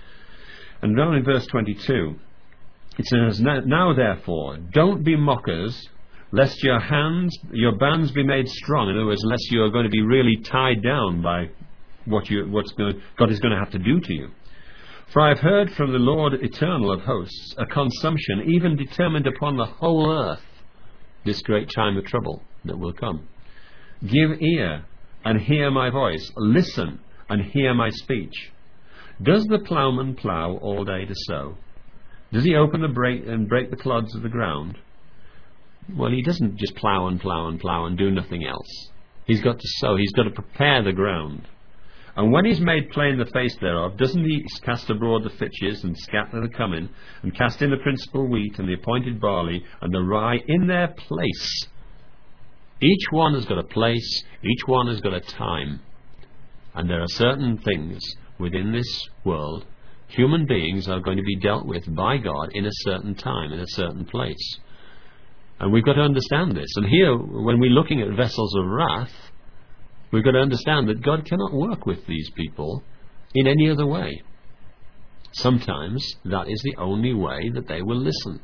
And down in verse twenty-two, it says, "Now, now therefore, don't be mockers, lest your hands, your bands be made strong." In other words, lest you are going to be really tied down by what you, what's going, God is going to have to do to you. "For I have heard from the Lord Eternal of hosts a consumption, even determined upon the whole earth," this great time of trouble that will come. "Give ear and hear my voice. Listen and hear my speech. Does the ploughman plough all day to sow? Does he open the break and break the clods of the ground?" Well, he doesn't just plough and plough and plough and do nothing else. He's got to sow. He's got to prepare the ground. "And when he's made plain the face thereof, doesn't he cast abroad the fitches, and scatter the cummin, and cast in the principal wheat, and the appointed barley, and the rye in their place?" Each one has got a place, each one has got a time. And there are certain things within this world, human beings are going to be dealt with by God in a certain time, in a certain place. And we've got to understand this. And here, when we're looking at vessels of wrath, we've got to understand that God cannot work with these people in any other way. Sometimes that is the only way that they will listen.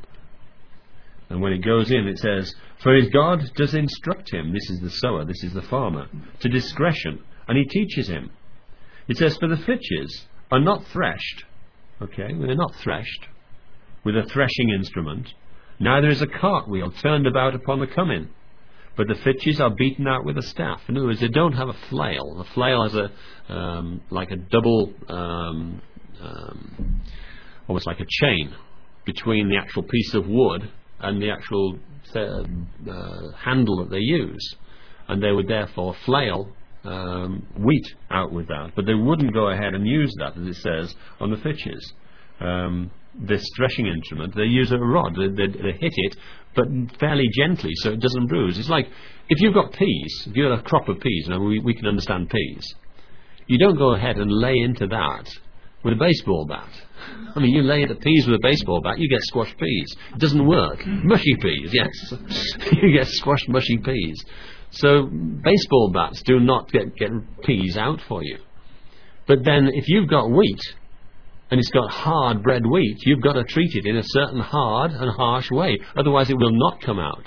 And when it goes in, it says, "For his God does instruct him," this is the sower, this is the farmer, "to discretion, and he teaches him." It says, "For the fitches are not threshed." Okay, well, they're not threshed with a threshing instrument. "Neither is a cartwheel turned about upon the cummin. but the fitches are beaten out with a staff. In other words, they don't have a flail. The flail has a um, like a double, um, um, almost like a chain between the actual piece of wood and the actual uh, uh, handle that they use, and they would therefore flail um, wheat out with that. But they wouldn't go ahead and use that, as it says on the fitches. Um, this threshing instrument, they use a rod. They, they, they hit it, but fairly gently, so it doesn't bruise. It's like if you've got peas, if you've got a crop of peas, now we, we can understand peas. You don't go ahead and lay into that with a baseball bat. I mean, you lay into peas with a baseball bat, you get squashed peas. It doesn't work. Mushy peas, yes. You get squashed mushy peas. So baseball bats do not get, get peas out for you. But then if you've got wheat, and it's got hard bred wheat, you've got to treat it in a certain hard and harsh way. Otherwise it will not come out.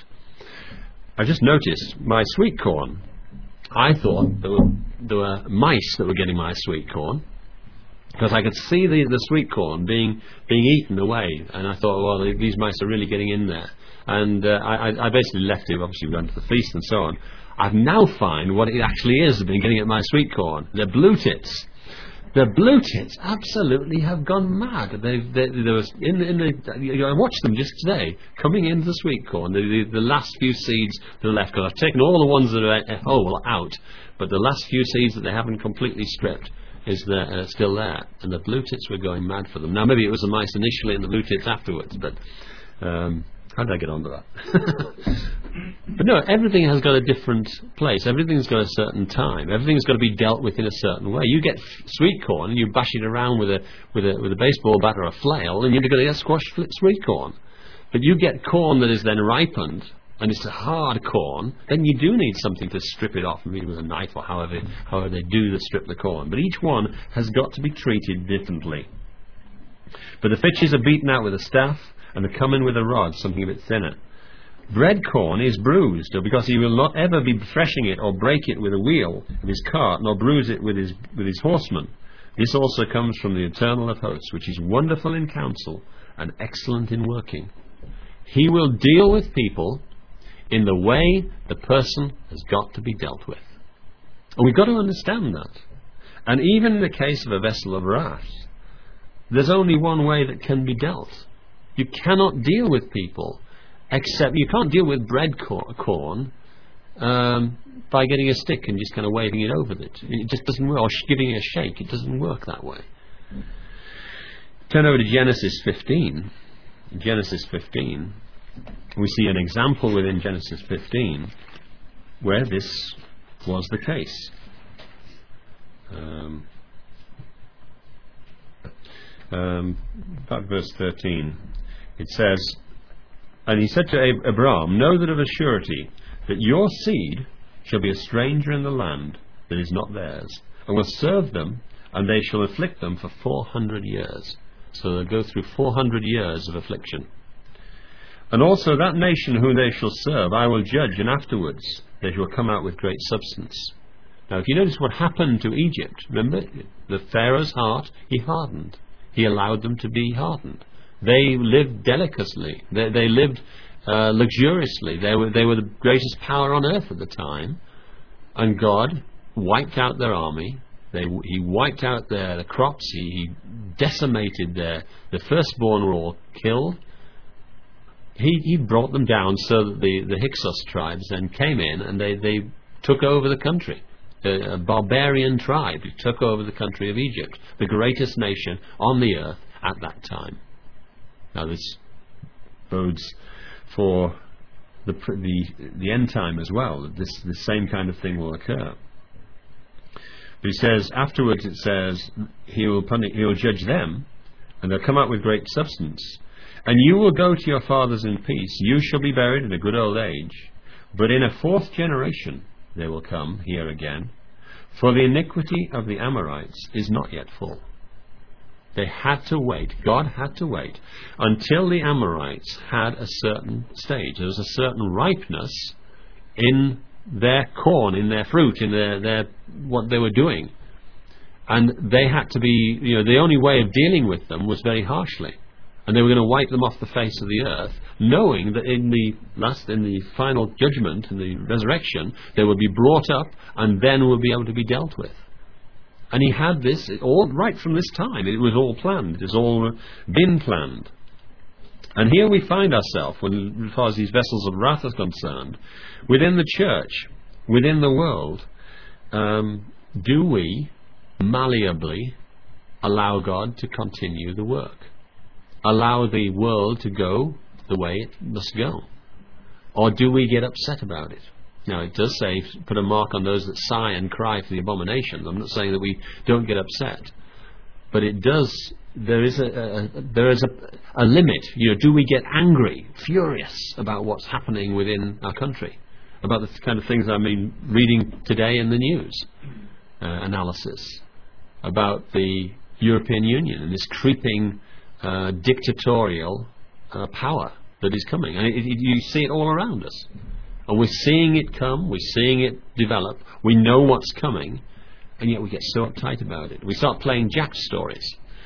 I just noticed my sweet corn. I thought there were, there were mice that were getting my sweet corn, because I could see the, the sweet corn being being eaten away, and I thought, well, these mice are really getting in there. And uh, I, I basically left it. Obviously, we went to the feast and so on. I've now found what it actually is that's been getting at my sweet corn. They're blue tits. The blue tits absolutely have gone mad. They, they, there was in the, in the you know, I watched them just today coming into the sweet corn. The, the, the last few seeds that are left, because I've taken all the ones that are whole out, but the last few seeds that they haven't completely stripped is there, uh, still there, and the blue tits were going mad for them. Now maybe it was the mice initially and the blue tits afterwards, but um, how did I get onto that? But no, everything has got a different place. Everything's got a certain time. Everything's got to be dealt with in a certain way. You get f- sweet corn and you bash it around with a with a with a baseball bat or a flail, and you're going to get squashed sweet corn. But you get corn that is then ripened, and it's a hard corn, then you do need something to strip it off, maybe with a knife or however however they do to strip the corn. But each one has got to be treated differently. But the fitches are beaten out with a staff, and they come in with a rod, something a bit thinner. Bread corn is bruised, because he will not ever be threshing it or break it with a wheel of his cart, nor bruise it with his with his horsemen. This also comes from the Eternal of hosts, which is wonderful in counsel and excellent in working. He will deal with people in the way the person has got to be dealt with. And we've got to understand that. And even in the case of a vessel of wrath, there's only one way that can be dealt. You cannot deal with people, except you can't deal with bread cor- corn um, by getting a stick and just kind of waving it over it. It just doesn't work, or sh- giving it a shake. It doesn't work that way. Turn over to Genesis fifteen. Genesis fifteen. We see an example within Genesis fifteen where this was the case. Um, um, about verse thirteen. It says, and he said to Ab- Abraham, know that of a surety that your seed shall be a stranger in the land that is not theirs, and will serve them, and they shall afflict them for four hundred years. So they'll go through four hundred years of affliction. And also that nation whom they shall serve I will judge, and afterwards they shall come out with great substance. Now if you notice what happened to Egypt, remember, the Pharaoh's heart he hardened. He allowed them to be hardened. They lived delicately. They, they lived uh, luxuriously. They were, they were the greatest power on earth at the time. And God wiped out their army. They, he wiped out their, their crops. He, he decimated their... The firstborn were all killed. He, he brought them down so that the, the Hyksos tribes then came in and they, they took over the country. A, a barbarian tribe took over the country of Egypt, the greatest nation on the earth at that time. Now this bodes for the, the the end time as well, that this the same kind of thing will occur. But he says afterwards, it says he will punish, he will judge them, and they'll come out with great substance. And you will go to your fathers in peace. You shall be buried in a good old age. But in a fourth generation they will come here again, for the iniquity of the Amorites is not yet full. They had to wait, God had to wait, until the Amorites had a certain stage. There was a certain ripeness in their corn, in their fruit, in their, their what they were doing. And they had to be, you know, the only way of dealing with them was very harshly. And they were going to wipe them off the face of the earth, knowing that in the last, in the final judgment, in the resurrection, they would be brought up and then will be able to be dealt with. And he had this all right from this time. It was all planned. It has all been planned. And here we find ourselves, when, as far as these vessels of wrath are concerned, within the church, within the world. Um, do we malleably allow God to continue the work? Allow the world to go the way it must go? Or do we get upset about it? Now, it does say, put a mark on those that sigh and cry for the abominations. I'm not saying that we don't get upset. But it does, there is a, a there is a, a limit. You know, do we get angry, furious about what's happening within our country? About the kind of things I've been reading today in the news uh, analysis. About the European Union and this creeping uh, dictatorial uh, power that is coming. And it, it, you see it all around us. And we're seeing it come, we're seeing it develop, we know what's coming, and yet we get so uptight about it. We start playing Jack stories.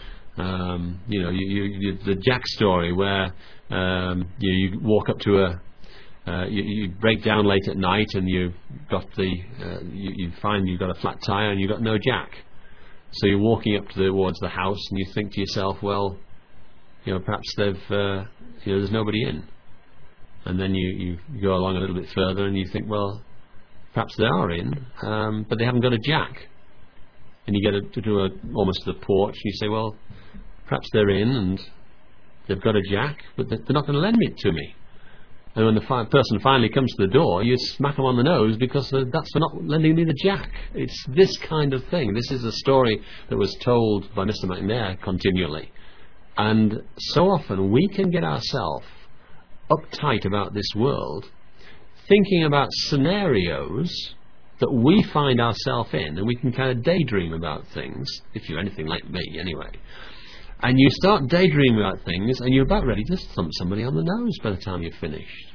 Um, you know, you, you, you, the Jack story where um, you, you walk up to a, uh, you, you break down late at night and you've got the, uh, you, you find you've got a flat tire and you've got no jack. So you're walking up towards the house and you think to yourself, well, you know, perhaps they've, uh, you know, there's nobody in. And then you, you go along a little bit further and you think, well, perhaps they are in, um, but they haven't got a jack. And you get a, to do a, almost to the porch and you say, well, perhaps they're in and they've got a jack, but they're not going to lend it to me. And when the fi- person finally comes to the door, you smack them on the nose because uh, that's for not lending me the jack. It's this kind of thing. This is a story that was told by Mister McNair continually. And so often we can get ourselves uptight about this world, thinking about scenarios that we find ourselves in, and we can kind of daydream about things, if you're anything like me anyway. And you start daydreaming about things and you're about ready to thump somebody on the nose by the time you're finished.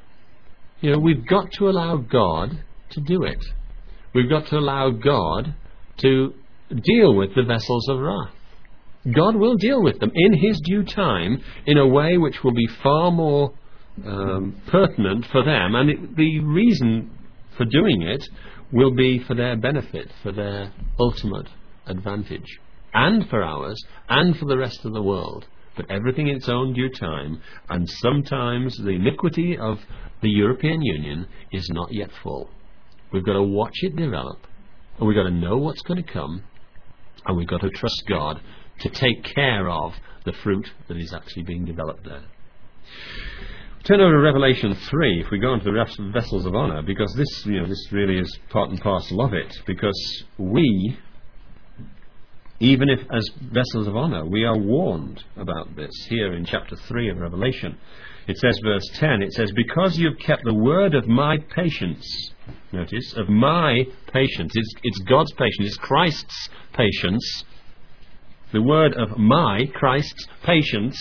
You know, we've got to allow God to do it. We've got to allow God to deal with the vessels of wrath. God will deal with them in His due time in a way which will be far more um, pertinent for them, and it, the reason for doing it will be for their benefit, for their ultimate advantage, and for ours, and for the rest of the world. But everything in its own due time, and sometimes the iniquity of the European Union is not yet full. We've got to watch it develop, and we've got to know what's going to come, and we've got to trust God to take care of the fruit that is actually being developed there. Turn over to Revelation three, if we go into the vessels of honour, because this, you know, this really is part and parcel of it, because we, even if as vessels of honour, we are warned about this here in chapter three of Revelation. It says, verse ten, it says, because you've kept the word of my patience, notice, of my patience, it's, it's God's patience, it's Christ's patience, the word of my, Christ's patience,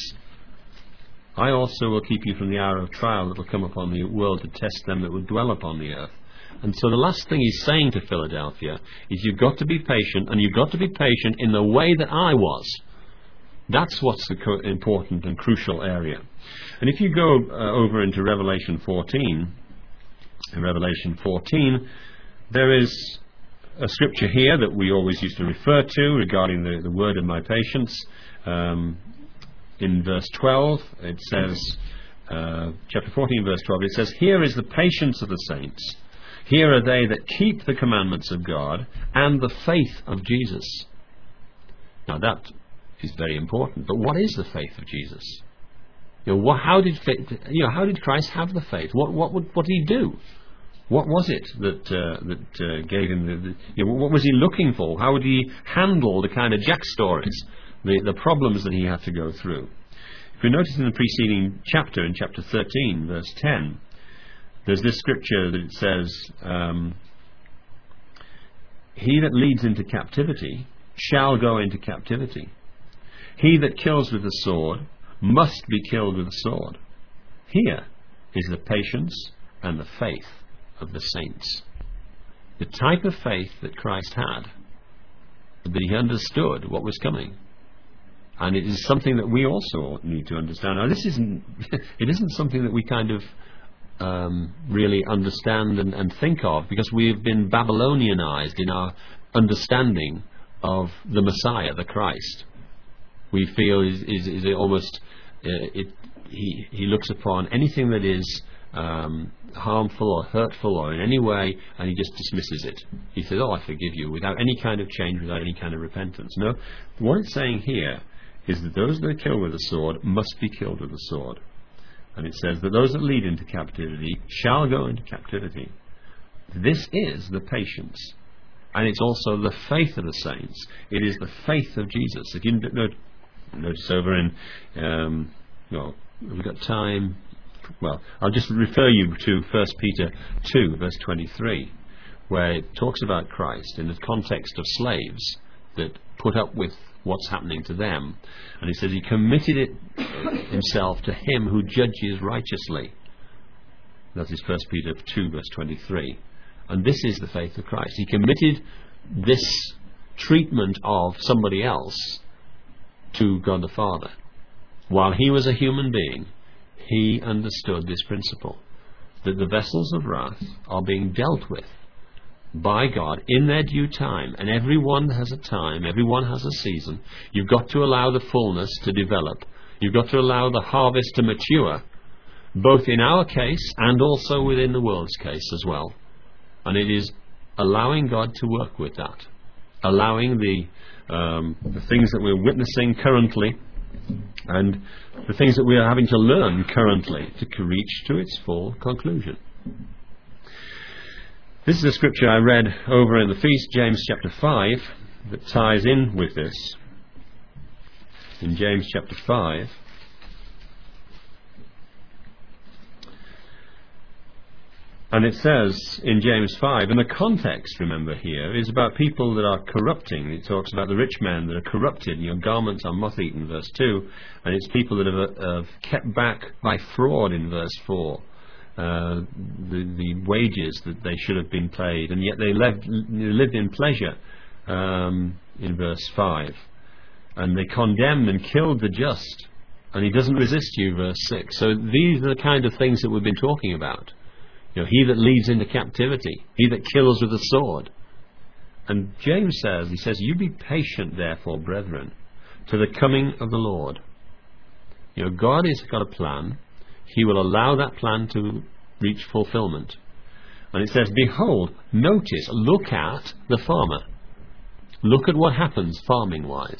I also will keep you from the hour of trial that will come upon the world to test them that will dwell upon the earth. And so the last thing he's saying to Philadelphia is you've got to be patient, and you've got to be patient in the way that I was. That's what's the co- important and crucial area. And if you go uh, over into Revelation fourteen, in Revelation fourteen, there is a scripture here that we always used to refer to regarding the, the word of my patience. Um, in verse twelve, it says, uh, chapter fourteen, verse twelve, it says, here is the patience of the saints. Here are they that keep the commandments of God and the faith of Jesus. Now that is very important. But what is the faith of Jesus? You know, what, how did faith, you know, how did Christ have the faith? What what would what did he do? What was it that uh, that uh, gave him the, the you know, what was he looking for? How would he handle the kind of Jack stories, the the problems that he had to go through? If you notice in the preceding chapter, in chapter thirteen, verse ten, there's this scripture that it says, um, he that leads into captivity shall go into captivity. He that kills with the sword must be killed with the sword. Here is the patience and the faith of the saints. The type of faith that Christ had, that he understood what was coming. And it is something that we also need to understand. Now, this isn't, it isn't something that we kind of um, really understand and, and think of, because we've been Babylonianized in our understanding of the Messiah, the Christ. We feel is, is, is it almost, uh, it, he, he looks upon anything that is um, harmful or hurtful or in any way, and he just dismisses it. He says, oh, I forgive you, without any kind of change, without any kind of repentance. No, what it's saying here is that those that are killed with the sword must be killed with the sword. And it says that those that lead into captivity shall go into captivity. This is the patience. And it's also the faith of the saints. It is the faith of Jesus. If you notice over in, um, well, we've got time. Well, I'll just refer you to First Peter two, verse twenty-three, where it talks about Christ in the context of slaves that put up with what's happening to them. And he says he committed it himself to him who judges righteously. That is First Peter two, verse twenty-three. And this is the faith of Christ. He committed this treatment of somebody else to God the Father. While he was a human being, he understood this principle, that the vessels of wrath are being dealt with by God in their due time. And everyone has a time, everyone has a season. You've got to allow the fullness to develop. You've got to allow the harvest to mature, both in our case and also within the world's case as well. And it is allowing God to work with that, allowing the, um, the things that we're witnessing currently and the things that we are having to learn currently to reach to its full conclusion. This is a scripture I read over in the feast, James chapter five, that ties in with this. In James chapter five, and it says in James five, and the context, remember here, is about people that are corrupting. It talks about the rich men that are corrupted, and your garments are moth-eaten, verse two, and it's people that have, have kept back by fraud in verse four. Uh, the, the wages that they should have been paid, and yet they lived, lived in pleasure um, in verse five. And they condemned and killed the just, and he doesn't resist you, verse six. So these are the kind of things that we've been talking about. You know, he that leads into captivity, he that kills with the sword. And James says, he says, you be patient therefore, brethren, to the coming of the Lord. You know, God has got a plan. He will allow that plan to reach fulfillment. And it says, behold, notice, look at the farmer. Look at what happens farming-wise.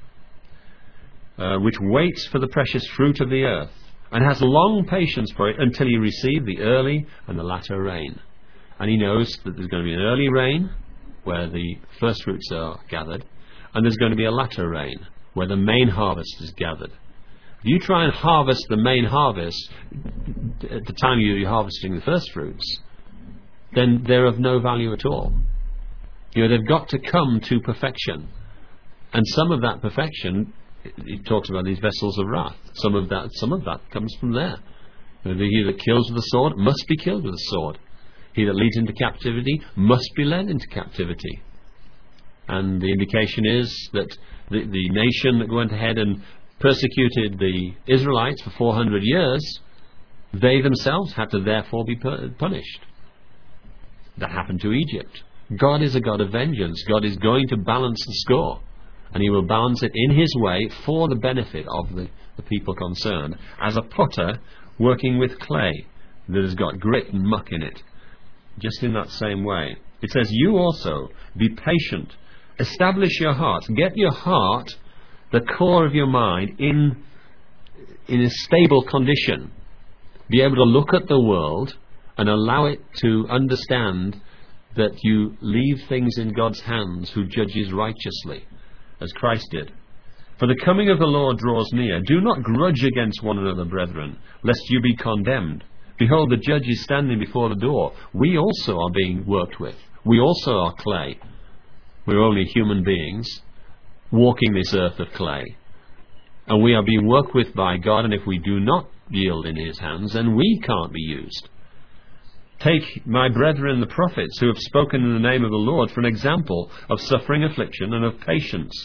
Uh, which waits for the precious fruit of the earth, and has long patience for it until he receive the early and the latter rain. And he knows that there's going to be an early rain, where the first fruits are gathered, and there's going to be a latter rain, where the main harvest is gathered. If you try and harvest the main harvest at the time you're harvesting the first fruits, then they're of no value at all. You know, they've got to come to perfection. And some of that perfection, it talks about these vessels of wrath. Some of that some of that comes from there. You know, he that kills with the sword must be killed with the sword. He that leads into captivity must be led into captivity. And the indication is that the, the nation that went ahead and persecuted the Israelites for four hundred years, they themselves had to therefore be punished. That happened to Egypt. God is a God of vengeance. God is going to balance the score, and he will balance it in his way for the benefit of the, the people concerned, as a potter working with clay that has got grit and muck in it. Just in that same way. It says, you also be patient. Establish your heart. Get your heart, the core of your mind, in, in a stable condition. Be able to look at the world and allow it to understand that you leave things in God's hands, who judges righteously, as Christ did. For the coming of the Lord draws near. Do not grudge against one another, brethren, lest you be condemned. Behold, the judge is standing before the door. We also are being worked with. We also are clay. We're only human beings walking this earth of clay. And we are being worked with by God, and if we do not yield in his hands, then we can't be used. Take my brethren the prophets, who have spoken in the name of the Lord, for an example of suffering, affliction, and of patience.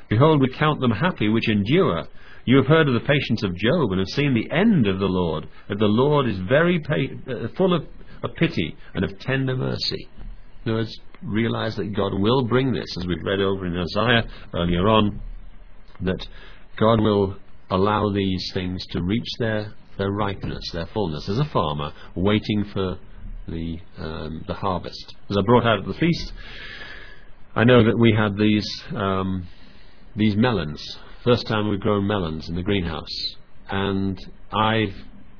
Behold, we count them happy which endure. You have heard of the patience of Job, and have seen the end of the Lord, that the Lord is very pa- uh, full of, of pity and of tender mercy. In other words, realize that God will bring this, as we've read over in Isaiah earlier on, that God will allow these things to reach their, their ripeness, their fullness, as a farmer waiting for the um, the harvest. As I brought out at the feast, I know that we had these um, these melons. First time we've grown melons in the greenhouse, and I've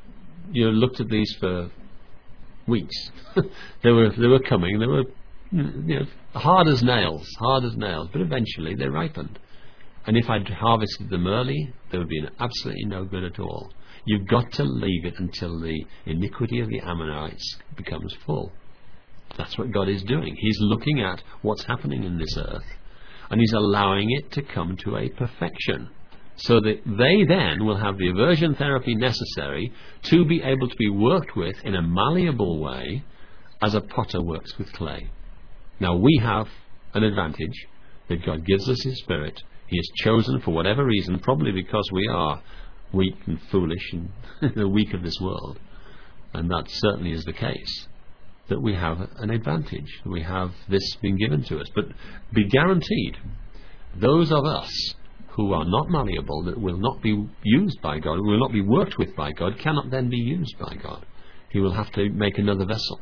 you know looked at these for weeks. they were they were coming. They were you know hard as nails, hard as nails. But eventually they ripened. And if I'd harvested them early, they would be absolutely no good at all. You've got to leave it until the iniquity of the Ammonites becomes full. That's what God is doing. He's looking at what's happening in this earth, and He's allowing it to come to a perfection, so that they then will have the aversion therapy necessary to be able to be worked with in a malleable way, as a potter works with clay. Now we have an advantage, that God gives us His Spirit. He has chosen, for whatever reason, probably because we are weak and foolish and the weak of this world, and that certainly is the case, that we have an advantage. We have this being given to us. But be guaranteed, those of us who are not malleable, that will not be used by God, will not be worked with by God, cannot then be used by God. He will have to make another vessel.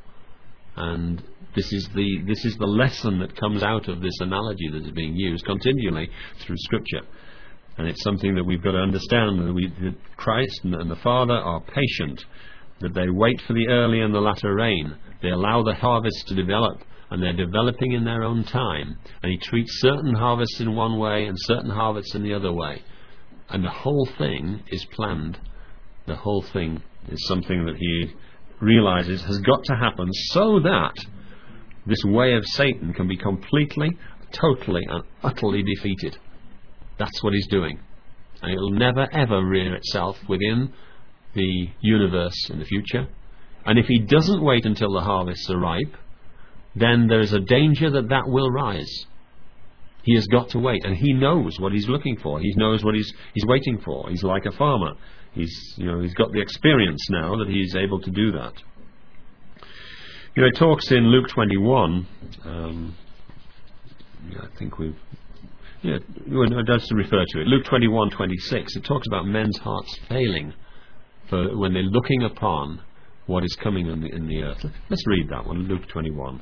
And this is the this is the lesson that comes out of this analogy that is being used continually through Scripture. And it's something that we've got to understand, that, we, that Christ and, and the Father are patient, that they wait for the early and the latter rain. They allow the harvest to develop, and they're developing in their own time. And He treats certain harvests in one way and certain harvests in the other way. And the whole thing is planned. The whole thing is something that He realizes has got to happen, so that this way of Satan can be completely, totally and utterly defeated. That's what He's doing. And it will never ever rear itself within the universe in the future. And if He doesn't wait until the harvests are ripe, then there is a danger that that will rise. He has got to wait, and He knows what He's looking for. He knows what He's He's waiting for. He's like a farmer. He's you know He's got the experience now that He's able to do that. You know, it talks in Luke twenty-one. Um, yeah, I think we've. Yeah, it does refer to it. Luke twenty-one twenty-six. It talks about men's hearts failing for when they're looking upon what is coming in the, in the earth. Let's read that one, Luke twenty-one.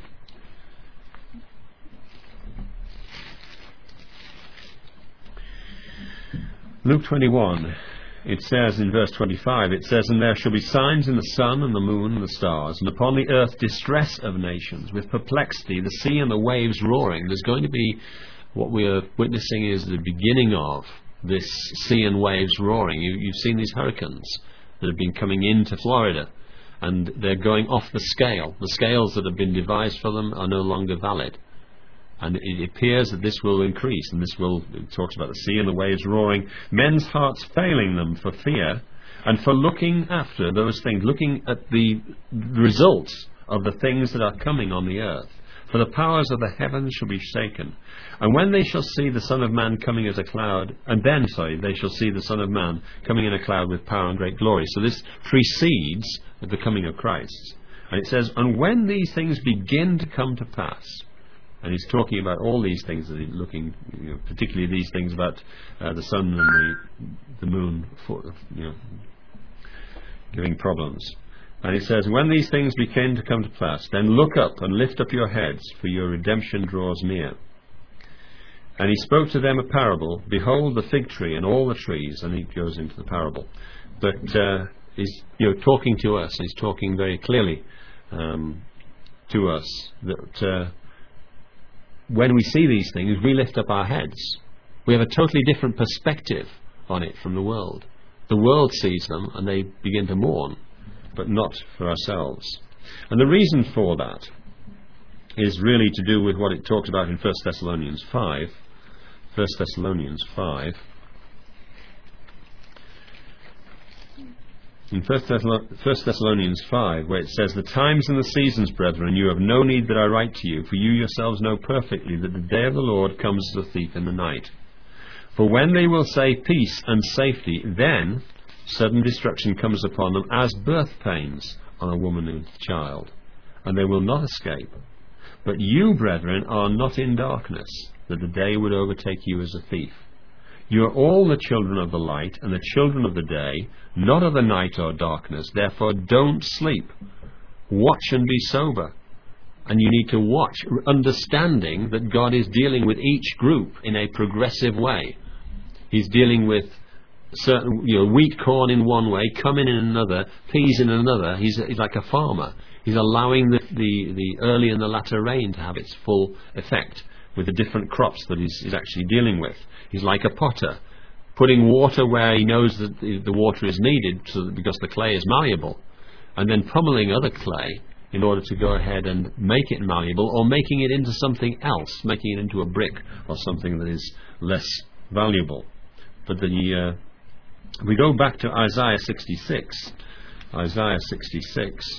Luke twenty-one, it says in verse twenty-five, it says, "And there shall be signs in the sun and the moon and the stars, and upon the earth distress of nations, with perplexity, the sea and the waves roaring." There's going to be, what we are witnessing is the beginning of this sea and waves roaring. You, you've seen these hurricanes that have been coming into Florida, and they're going off the scale. The scales that have been devised for them are no longer valid. And it appears that this will increase, and this will, it talks about the sea and the waves roaring, men's hearts failing them for fear, and for looking after those things, looking at the results of the things that are coming on the earth. For the powers of the heavens shall be shaken. And when they shall see the Son of Man coming as a cloud, and then, sorry, they shall see the Son of Man coming in a cloud with power and great glory. So this precedes the coming of Christ. And it says, "And when these things begin to come to pass," and He's talking about all these things that He's looking, you know, particularly these things about uh, the sun and the, the moon, for, you know, giving problems. And it says, "When these things begin to come to pass, then look up and lift up your heads, for your redemption draws near." And He spoke to them a parable. "Behold the fig tree and all the trees," and He goes into the parable. But uh, He's you know talking to us. He's talking very clearly um, to us that uh, when we see these things, we lift up our heads. We have a totally different perspective on it from the world. The world sees them and they begin to mourn, but not for ourselves. And the reason for that is really to do with what it talks about in First Thessalonians five. First Thessalonians five. In First Thessalonians five, where it says, "The times and the seasons, brethren, you have no need that I write to you, for you yourselves know perfectly that the day of the Lord comes as a thief in the night. For when they will say peace and safety, then sudden destruction comes upon them as birth pains on a woman with child, and they will not escape. But you, brethren, are not in darkness, that the day would overtake you as a thief. You are all the children of the light and the children of the day, not of the night or darkness. Therefore don't sleep. Watch and be sober. And you need to watch, understanding that God is dealing with each group in a progressive way. He's dealing with certain, you know, wheat corn in one way, cumin in another, peas in another. He's, he's like a farmer. He's allowing the, the, the early and the latter rain to have its full effect with the different crops that he's, he's actually dealing with. He's like a potter, putting water where he knows that the, the water is needed so that, because the clay is malleable, and then pummeling other clay in order to go ahead and make it malleable, or making it into something else, making it into a brick or something that is less valuable. But the, uh, we go back to Isaiah sixty-six. Isaiah sixty-six.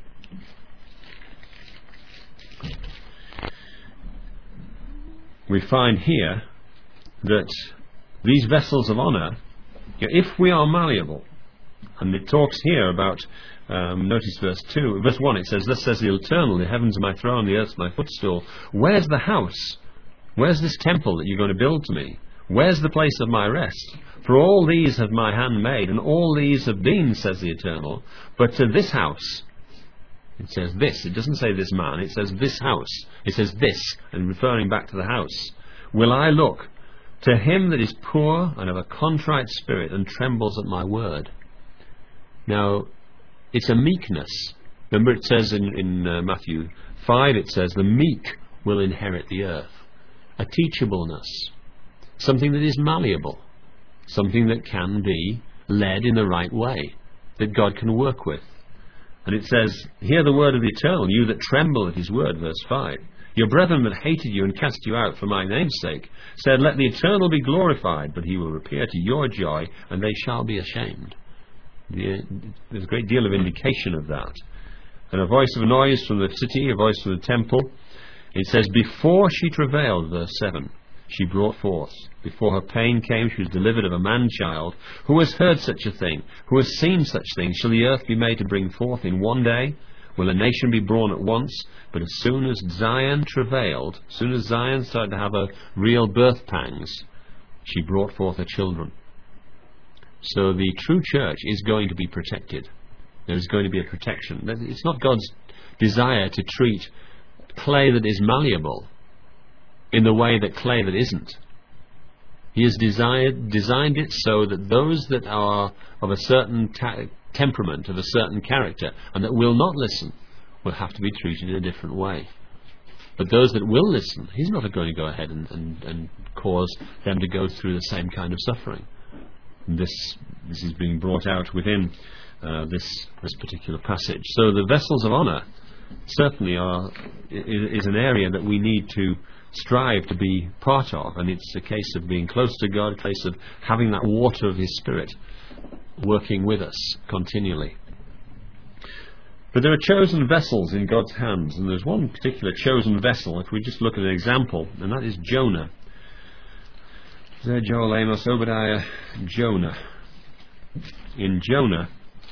We find here that these vessels of honour, if we are malleable, and it talks here about, um, notice verse two, verse one, it says, "Thus says the Eternal, the heavens are my throne, the earth is my footstool." Where's the house? Where's this temple that you're going to build to me? Where's the place of my rest? For all these have my hand made, and all these have been, says the Eternal. But to this house, it says this, it doesn't say this man, it says this house, it says this, and referring back to the house, "Will I look, to him that is poor and of a contrite spirit and trembles at my word." Now, it's a meekness. Remember it says in, in uh, Matthew five, it says, "The meek will inherit the earth." A teachableness, something that is malleable, something that can be led in the right way, that God can work with. And it says, "Hear the word of the Eternal, you that tremble at his word," verse five. "Your brethren that hated you and cast you out for my name's sake said, Let the Eternal be glorified, but he will appear to your joy, and they shall be ashamed." The, there's a great deal of indication of that. And a voice of noise from the city, a voice from the temple. It says, "Before she travailed," verse seven, "she brought forth. Before her pain came, she was delivered of a man-child. Who has heard such a thing? Who has seen such things? Shall the earth be made to bring forth in one day? Will a nation be born at once?" But as soon as Zion travailed, as soon as Zion started to have a real birth pangs, she brought forth her children. So the true church is going to be protected. There is going to be a protection. It's not God's desire to treat clay that is malleable in the way that clay that isn't. He has desired, designed it so that those that are of a certain ta- temperament, of a certain character, and that will not listen, will have to be treated in a different way. But those that will listen, he's not going to go ahead and, and, and cause them to go through the same kind of suffering. And this this is being brought out within uh, this this particular passage. So the vessels of honour certainly are is, is an area that we need to strive to be part of, and it's a case of being close to God, a case of having that water of his Spirit working with us continually. But there are chosen vessels in God's hands, and there's one particular chosen vessel, if we just look at an example, and that is Jonah. There, Joel, Amos, Obadiah, Jonah. In Jonah,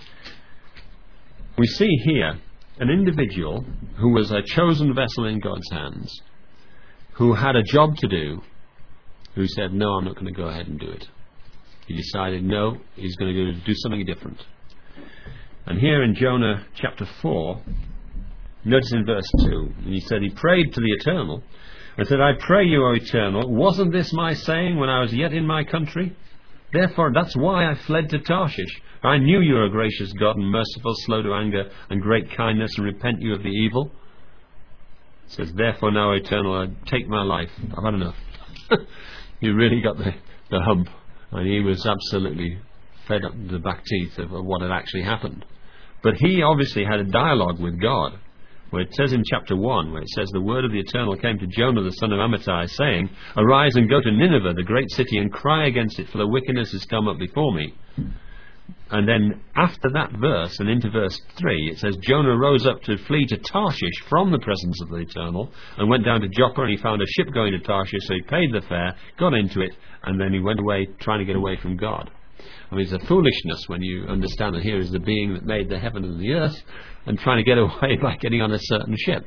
we see here an individual who was a chosen vessel in God's hands, who had a job to do, who said, "No, I'm not going to go ahead and do it." He decided, no, he's going to go do something different. And here in Jonah chapter four, notice in verse two, and he said, he prayed to the Eternal, and said, "I pray you, O Eternal, wasn't this my saying when I was yet in my country? Therefore, that's why I fled to Tarshish. I knew you were a gracious God and merciful, slow to anger, and great kindness, and repent you of the evil." It says, "Therefore now, Eternal, I take my life. I've had enough." He really got the, the hump, and he was absolutely fed up to the back teeth of, of what had actually happened. But he obviously had a dialogue with God, where it says in chapter one, where it says, "The word of the Eternal came to Jonah the son of Amittai, saying, Arise and go to Nineveh, the great city, and cry against it, for the wickedness has come up before me." And then after that verse and into verse three, it says, Jonah rose up to flee to Tarshish from the presence of the Eternal, and went down to Joppa, and he found a ship going to Tarshish, so he paid the fare, got into it, and then he went away trying to get away from God. I mean, it's a foolishness when you understand that here is the being that made the heaven and the earth, and trying to get away by getting on a certain ship.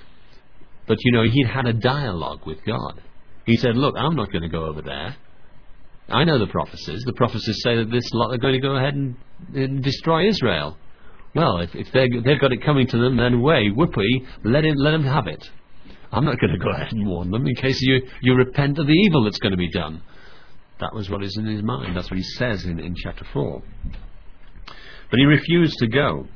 But, you know, he'd had a dialogue with God. He said, look, I'm not going to go over there. I know the prophecies. The prophecies say that this lot are going to go ahead and, and destroy Israel. Well, if, if they've got it coming to them, then way, whoopee, let him, let them have it. I'm not going to go ahead and warn them in case you, you repent of the evil that's going to be done. That was what is in his mind. That's what he says in, in chapter four. But he refused to go.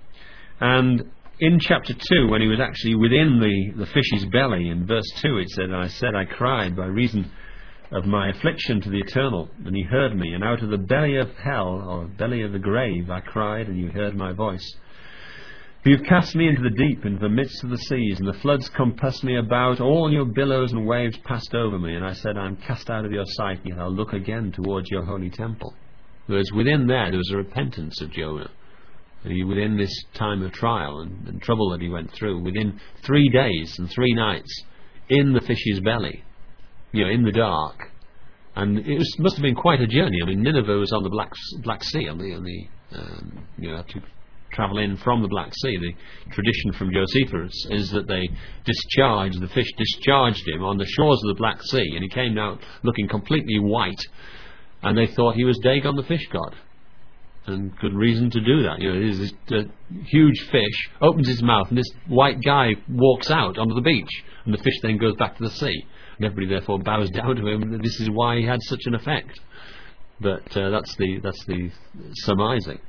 And in chapter two, when he was actually within the, the fish's belly, in verse two it said, I said, I cried by reason of my affliction to the Eternal, and he heard me, and out of the belly of hell, or belly of the grave, I cried, and you heard my voice. For you've cast me into the deep, into the midst of the seas, and the floods compassed me about, all your billows and waves passed over me, and I said, I am cast out of your sight, yet I'll look again towards your holy temple. Whereas within there, there was a repentance of Jonah. And he, within this time of trial and, and trouble that he went through, within three days and three nights, in the fish's belly, you know, in the dark. And it was, must have been quite a journey. I mean, Nineveh was on the Black, Black Sea, on the, on the um, you know, to travel in from the Black Sea. The tradition from Josephus is that they discharged, the fish discharged him on the shores of the Black Sea, and he came out looking completely white, and they thought he was Dagon the fish god. And good reason to do that. You know, this uh, huge fish opens his mouth, and this white guy walks out onto the beach, and the fish then goes back to the sea. And everybody therefore bows down to him. This is why he had such an effect. But uh, that's the that's the surmising.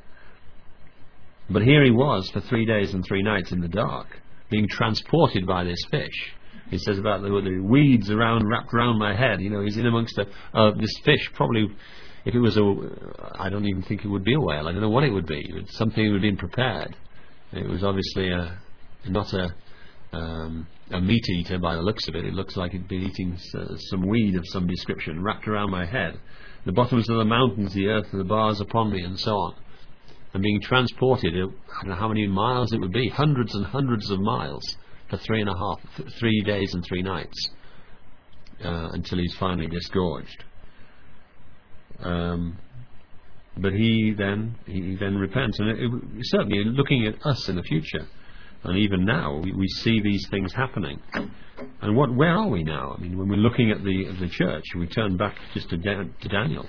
But here he was for three days and three nights in the dark, being transported by this fish. He says about the, the weeds around wrapped around my head. You know, he's in amongst a, uh, this fish. Probably, if it was a, I don't even think it would be a whale. I don't know what it would be. It was something that had been prepared. It was obviously a, not a. Um, a meat eater by the looks of it. It looks like it'd been eating uh, some weed of some description wrapped around my head. The bottoms of the mountains, the earth, and the bars upon me, and so on. And being transported, I don't know how many miles it would be, hundreds and hundreds of miles for three and a half, th- three days and three nights, uh, until he's finally disgorged. Um, but he then he then repents, and it, it, certainly looking at us in the future. And even now, we, we see these things happening. And what? Where are we now? I mean, when we're looking at the, at the church, we turn back just to, Dan, to Daniel.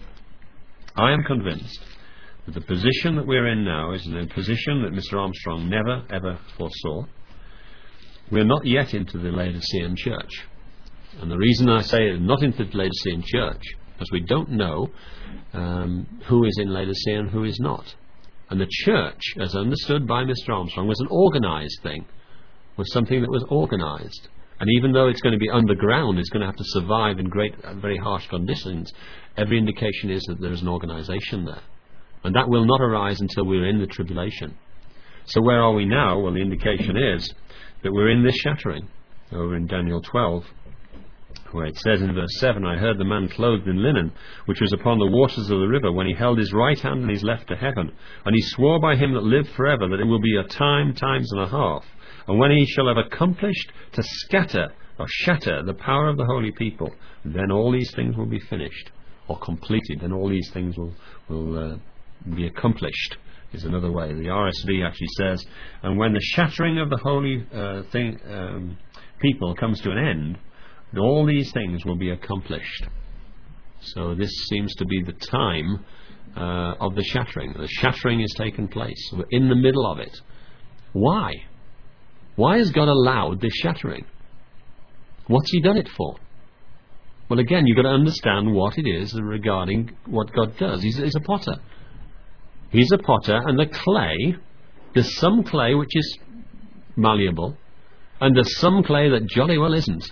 I am convinced that the position that we're in now is a position that Mister Armstrong never, ever foresaw. We're not yet into the Laodicean church. And the reason I say not into the Laodicean church, because we don't know um, who is in Laodicea and who is not. And the church, as understood by Mister Armstrong, was an organised thing, was something that was organised. And even though it's going to be underground, it's going to have to survive in great, uh, very harsh conditions, every indication is that there is an organisation there. And that will not arise until we're in the tribulation. So where are we now? Well, the indication is that we're in this shattering, over in Daniel twelve, where it says in verse seven, I heard the man clothed in linen, which was upon the waters of the river, when he held his right hand and his left to heaven. And he swore by him that lived forever, that it will be a time, times and a half. And when he shall have accomplished to scatter or shatter the power of the holy people, then all these things will be finished, or completed, and all these things will, will uh, be accomplished, is another way. The R S V actually says, and when the shattering of the holy uh, thing, um, people comes to an end, all these things will be accomplished. So this seems to be the time uh, of the shattering. The shattering has taken place. We're in the middle of it. Why? Why has God allowed this shattering? What's He done it for? Well, again, you've got to understand what it is regarding what God does. He's, he's a potter. He's a potter, and the clay, there's some clay which is malleable, and there's some clay that jolly well isn't.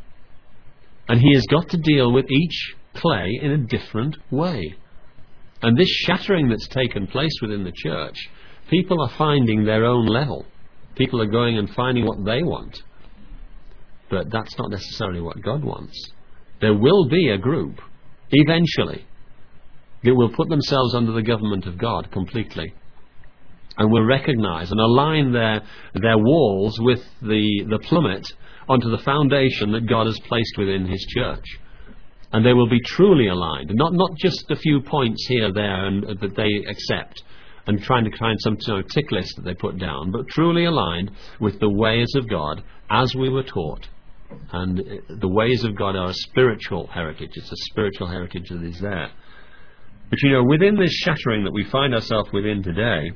And He has got to deal with each clay in a different way. And this shattering that's taken place within the church, people are finding their own level. People are going and finding what they want. But that's not necessarily what God wants. There will be a group, eventually, They will put themselves under the government of God completely, and will recognize and align their their walls with the, the plummet onto the foundation that God has placed within His church. And they will be truly aligned, not not just a few points here, there, and uh, that they accept, and trying to find some sort of tick list that they put down, but truly aligned with the ways of God as we were taught. And uh, the ways of God are a spiritual heritage. It's a spiritual heritage that is there. But you know, within this shattering that we find ourselves within today,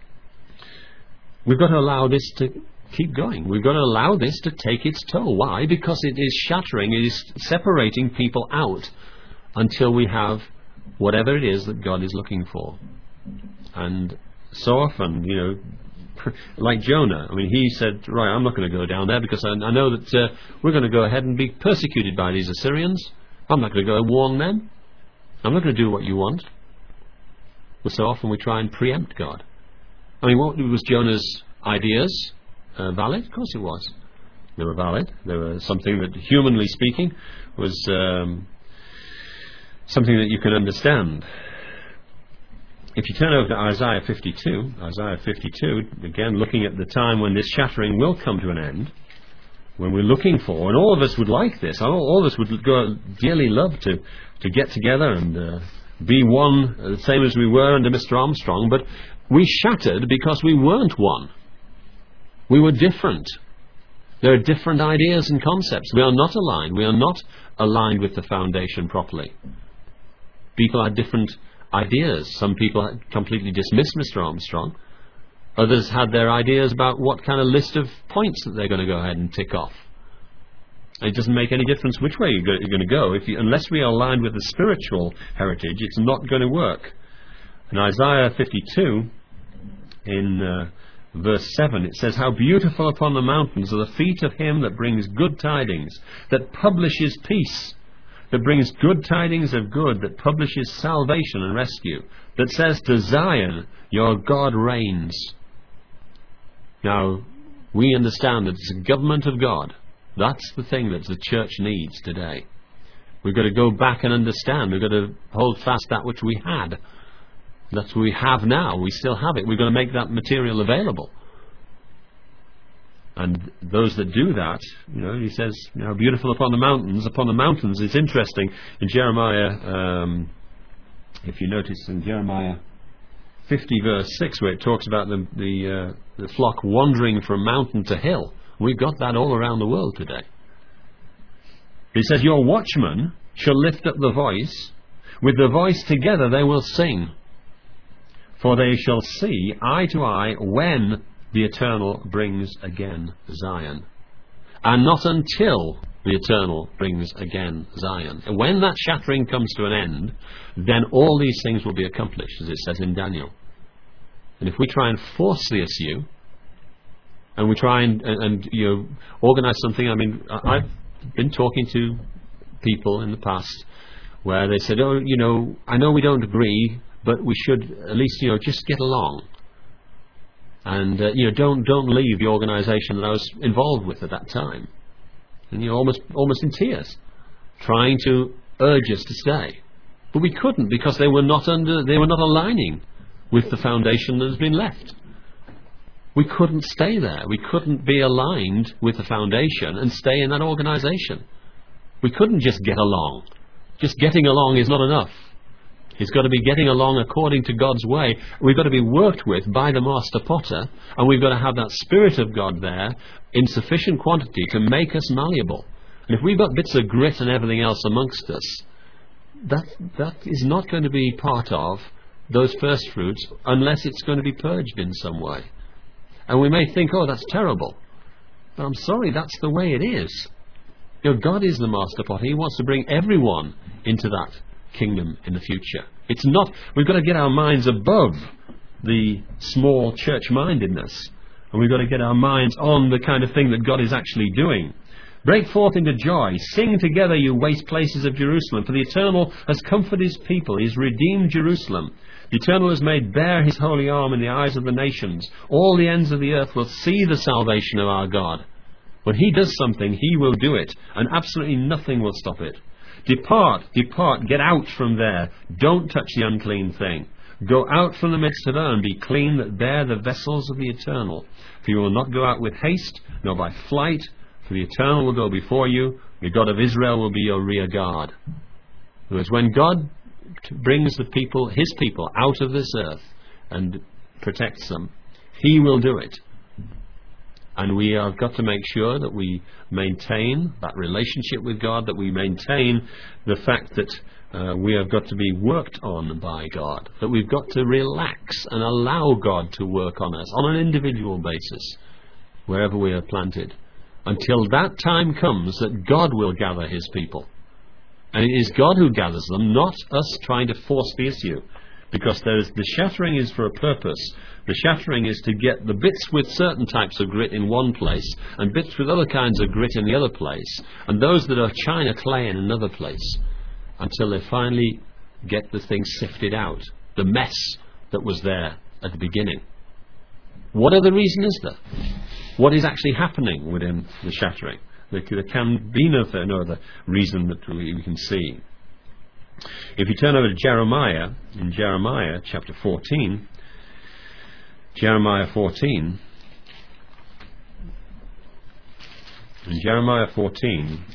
we've got to allow this to keep going. We've got to allow this to take its toll. Why? Because it is shattering, it is separating people out until we have whatever it is that God is looking for. And so often, you know, like Jonah, I mean, he said, right, I'm not going to go down there because I, I know that uh, we're going to go ahead and be persecuted by these Assyrians. I'm not going to go and warn them. I'm not going to do what you want. But so often we try and preempt God. I mean, what was Jonah's ideas uh, valid? Of course it was. They were valid. They were something that, humanly speaking, was um, something that you can understand. If you turn over to Isaiah fifty-two, Isaiah fifty-two, again looking at the time when this shattering will come to an end, when we're looking for, and all of us would like this, all, all of us would go, dearly love to, to get together and uh, be one, uh, the same as we were under Mister Armstrong, but we shattered because we weren't one. We were different. There are different ideas and concepts. We are not aligned. We are not aligned with the foundation properly. People had different ideas. Some people had completely dismissed Mister Armstrong. Others had their ideas about what kind of list of points that they're going to go ahead and tick off. And it doesn't make any difference which way you're going to go. If you, unless we are aligned with the spiritual heritage, it's not going to work. In Isaiah fifty-two, in uh, verse seven, it says, "How beautiful upon the mountains are the feet of him that brings good tidings, that publishes peace, that brings good tidings of good, that publishes salvation and rescue, that says to Zion, your God reigns." Now, we understand that it's the government of God. That's the thing that the church needs today. We've got to go back and understand. We've got to hold fast that which we had. That's what we have now. We still have it. We've got to make that material available. And those that do that, you know, he says, you know, beautiful upon the mountains. Upon the mountains, it's interesting. In Jeremiah, um, if you notice in Jeremiah fifty verse six, where it talks about the the, uh, the flock wandering from mountain to hill. We've got that all around the world today. He says, your watchmen shall lift up the voice. With the voice together they will sing. For they shall see eye to eye when the Eternal brings again Zion. And not until the Eternal brings again Zion. And when that shattering comes to an end, then all these things will be accomplished, as it says in Daniel. And if we try and force the issue, and we try and, and, and you know, organise something, I mean, I've been talking to people in the past where they said, oh, you know, I know we don't agree, but we should at least, you know, just get along. And, uh, you know, don't don't leave the organisation that I was involved with at that time. And, you know, almost, almost in tears, trying to urge us to stay. But we couldn't, because they were not under, they were not aligning with the foundation that has been left. We couldn't stay there. We couldn't be aligned with the foundation and stay in that organisation. We couldn't just get along. Just getting along is not enough. It's got to be getting along according to God's way. We've got to be worked with by the master potter, and we've got to have that Spirit of God there in sufficient quantity to make us malleable. And if we've got bits of grit and everything else amongst us, that that is not going to be part of those first fruits unless it's going to be purged in some way. And we may think, oh, that's terrible. But I'm sorry, that's the way it is. You know, God is the master potter. He wants to bring everyone into that kingdom in the future. It's not, we've got to get our minds above the small church-mindedness, and we've got to get our minds on the kind of thing that God is actually doing. Break forth into joy. Sing together, you waste places of Jerusalem, for the Eternal has comforted his people. He has redeemed Jerusalem. The Eternal has made bare his holy arm in the eyes of the nations. All the ends of the earth will see the salvation of our God. When he does something, he will do it, and absolutely nothing will stop it. Depart, depart, get out from there. Don't touch the unclean thing. Go out from the midst of her and be clean, that bear the vessels of the Eternal. For you will not go out with haste, nor by flight, for the Eternal will go before you. The God of Israel will be your rear guard. Because when God brings the people, his people, out of this earth and protects them, he will do it. And we have got to make sure that we maintain that relationship with God, that we maintain the fact that uh, we have got to be worked on by God, that we've got to relax and allow God to work on us on an individual basis, wherever we are planted, until that time comes that God will gather his people. And it is God who gathers them, not us trying to force the issue. Because there is, the shattering is for a purpose. The shattering is to get the bits with certain types of grit in one place, and bits with other kinds of grit in the other place, and those that are china clay in another place, until they finally get the thing sifted out, the mess that was there at the beginning. What other reason is there? What is actually happening within the shattering? There, there can be no, no other reason that we, we can see. If you turn over to Jeremiah, in Jeremiah chapter fourteen, Jeremiah fourteen, in Jeremiah fourteen,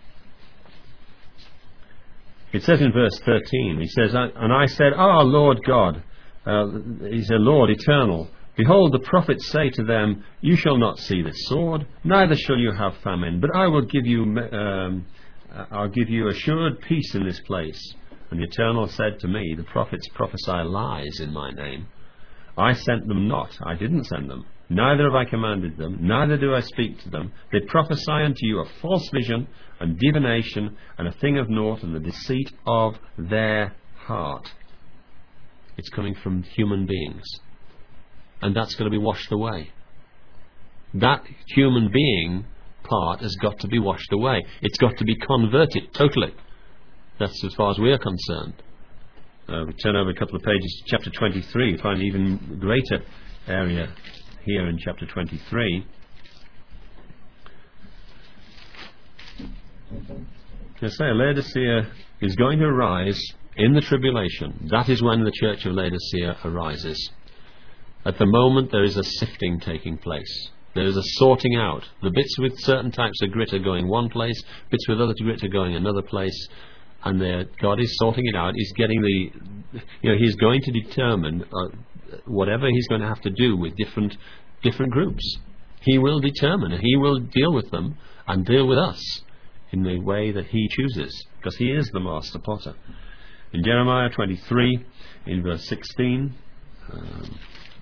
it says in verse thirteen, he says, and I said, Ah, Lord God, uh, he said, Lord eternal, behold, the prophets say to them, you shall not see this sword, neither shall you have famine, but I will give you um, I'll give you assured peace in this place. And the Eternal said to me, the prophets prophesy lies in my name. I sent them not, I didn't send them, neither have I commanded them, neither do I speak to them. They prophesy unto you a false vision, and divination, and a thing of naught, and the deceit of their heart. It's coming from human beings. And that's going to be washed away. That human being part has got to be washed away. It's got to be converted totally. That's as far as we are concerned. Uh, we turn over a couple of pages to chapter twenty-three. You find an even greater area here in chapter twenty-three. I say Laodicea is going to arise in the tribulation. That is when the church of Laodicea arises. At the moment there is a sifting taking place. There is a sorting out. The bits with certain types of grit are going one place, bits with other grit are going another place, and God is sorting it out. He's getting the, you know, He's going to determine uh, whatever He's going to have to do with different different groups. He will determine, and He will deal with them and deal with us in the way that He chooses, because He is the master potter. In Jeremiah twenty-three, in verse sixteen, um,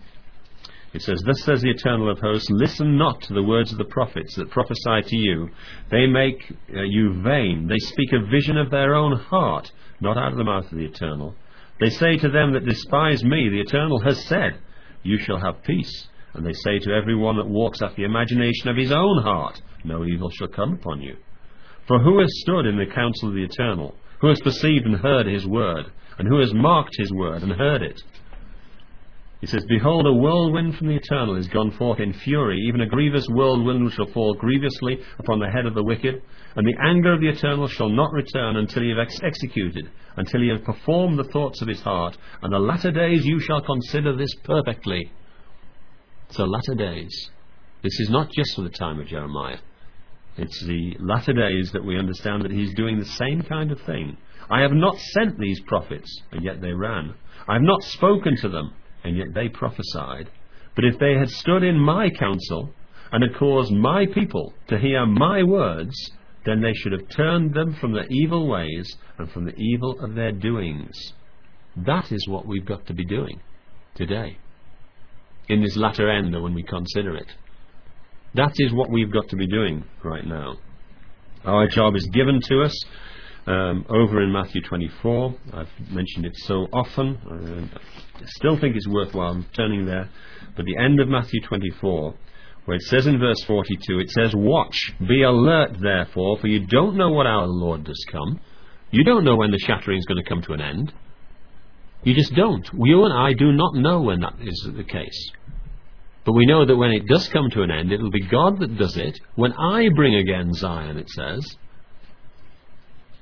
it says, Thus says the Eternal of hosts, listen not to the words of the prophets that prophesy to you. They make uh, you vain. They speak a vision of their own heart, not out of the mouth of the Eternal. They say to them that despise me, the Eternal has said, you shall have peace. And they say to every one that walks after the imagination of his own heart, no evil shall come upon you. For who has stood in the counsel of the Eternal? Who has perceived and heard his word? And who has marked his word and heard it? He says, Behold, a whirlwind from the Eternal is gone forth in fury, even a grievous whirlwind which shall fall grievously upon the head of the wicked. And the anger of the Eternal shall not return until he have ex- executed, until he have performed the thoughts of his heart. And the latter days you shall consider this perfectly. So latter days. This is not just for the time of Jeremiah. It's the latter days that we understand that he's doing the same kind of thing. I have not sent these prophets, and yet they ran. I have not spoken to them, and yet they prophesied. But if they had stood in my counsel, and had caused my people to hear my words, then they should have turned them from their evil ways, and from the evil of their doings. That is what we've got to be doing today, in this latter end, when we consider it. That is what we've got to be doing right now. Our job is given to us um, over in Matthew twenty-four. I've mentioned it so often. I still think it's worthwhile turning there. But the end of Matthew twenty-four, where it says in verse forty-two, it says, Watch, be alert therefore, for you don't know what hour the Lord does come. You don't know when the shattering is going to come to an end. You just don't. You and I do not know when that is the case. But we know that when it does come to an end, it will be God that does it. When I bring again Zion, it says.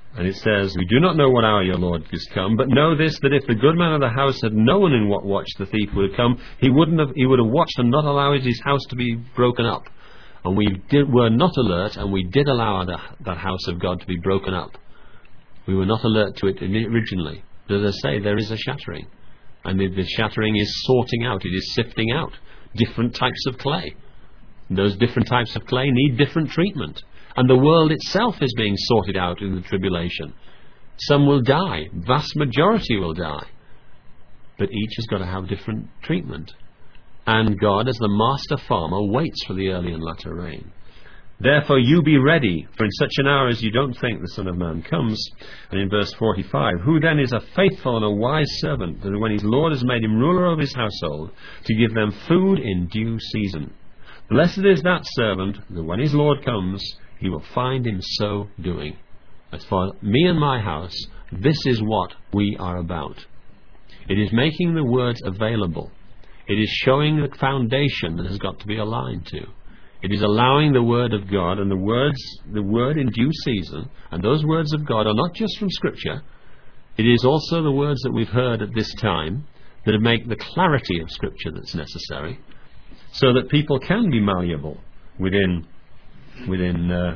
And it says, "We do not know what hour your Lord is come, but know this, that if the good man of the house had known in what watch the thief would come, he wouldn't have, he would have watched and not allowed his house to be broken up. And we did, were not alert, and we did allow the, that house of God to be broken up. We were not alert to it originally. But as I say, there is a shattering. And the, the shattering is sorting out, it is sifting out different types of clay. And those different types of clay need different treatment. And the world itself is being sorted out in the tribulation. Some will die, vast majority will die. But each has got to have different treatment. And God, as the master farmer, waits for the early and latter rain. Therefore you be ready, for in such an hour as you don't think the Son of Man comes." And in verse forty-five, "Who then is a faithful and a wise servant, that when his Lord has made him ruler over his household, to give them food in due season? Blessed is that servant, that when his Lord comes, he will find him so doing. As for me and my house, this is what we are about." It is making the words available. It is showing the foundation that has got to be aligned to. It is allowing the Word of God, and the words, the Word in due season, and those words of God are not just from Scripture. It is also the words that we've heard at this time that make the clarity of Scripture that's necessary, so that people can be malleable within within uh,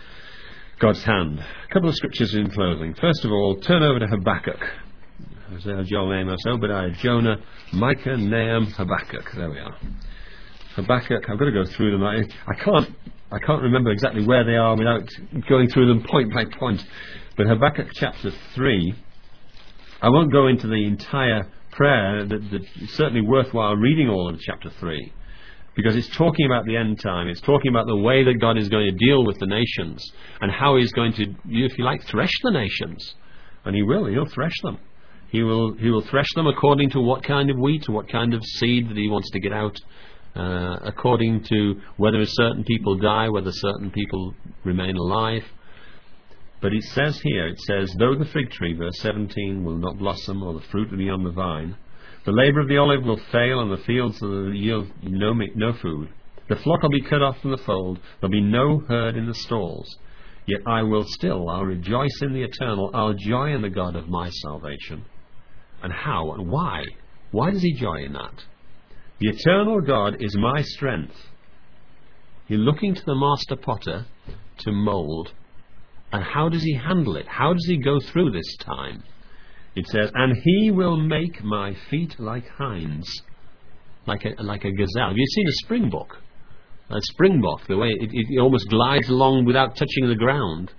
God's hand. A couple of scriptures in closing. First of all, turn over to Habakkuk. Hosea, Joel, Amos, Obadiah, Jonah, Micah, Nahum, Habakkuk. There we are. Habakkuk. I've got to go through them. I, I can't. I can't remember exactly where they are without going through them point by point. But Habakkuk chapter three. I won't go into the entire prayer. That, that it's certainly worthwhile reading all of chapter three, because it's talking about the end time. It's talking about the way that God is going to deal with the nations, and how He's going to, if you like, thresh the nations. And He will. He'll thresh them. He will. He will thresh them according to what kind of wheat, or what kind of seed that He wants to get out. Uh, according to whether certain people die, whether certain people remain alive. But it says here, it says, "Though the fig tree," verse seventeen, "will not blossom, or the fruit will be on the vine, the labour of the olive will fail, and the fields will yield no, no food. The flock will be cut off from the fold, there'll be no herd in the stalls. Yet I will still, I'll rejoice in the eternal, I'll joy in the God of my salvation." And how and why? Why does he joy in that? The eternal God is my strength. You're looking to the master potter to mould. And how does he handle it? How does he go through this time? It says, "And he will make my feet like hinds," like a, like a gazelle. Have you seen a springbok? A springbok, the way it, it almost glides along without touching the ground.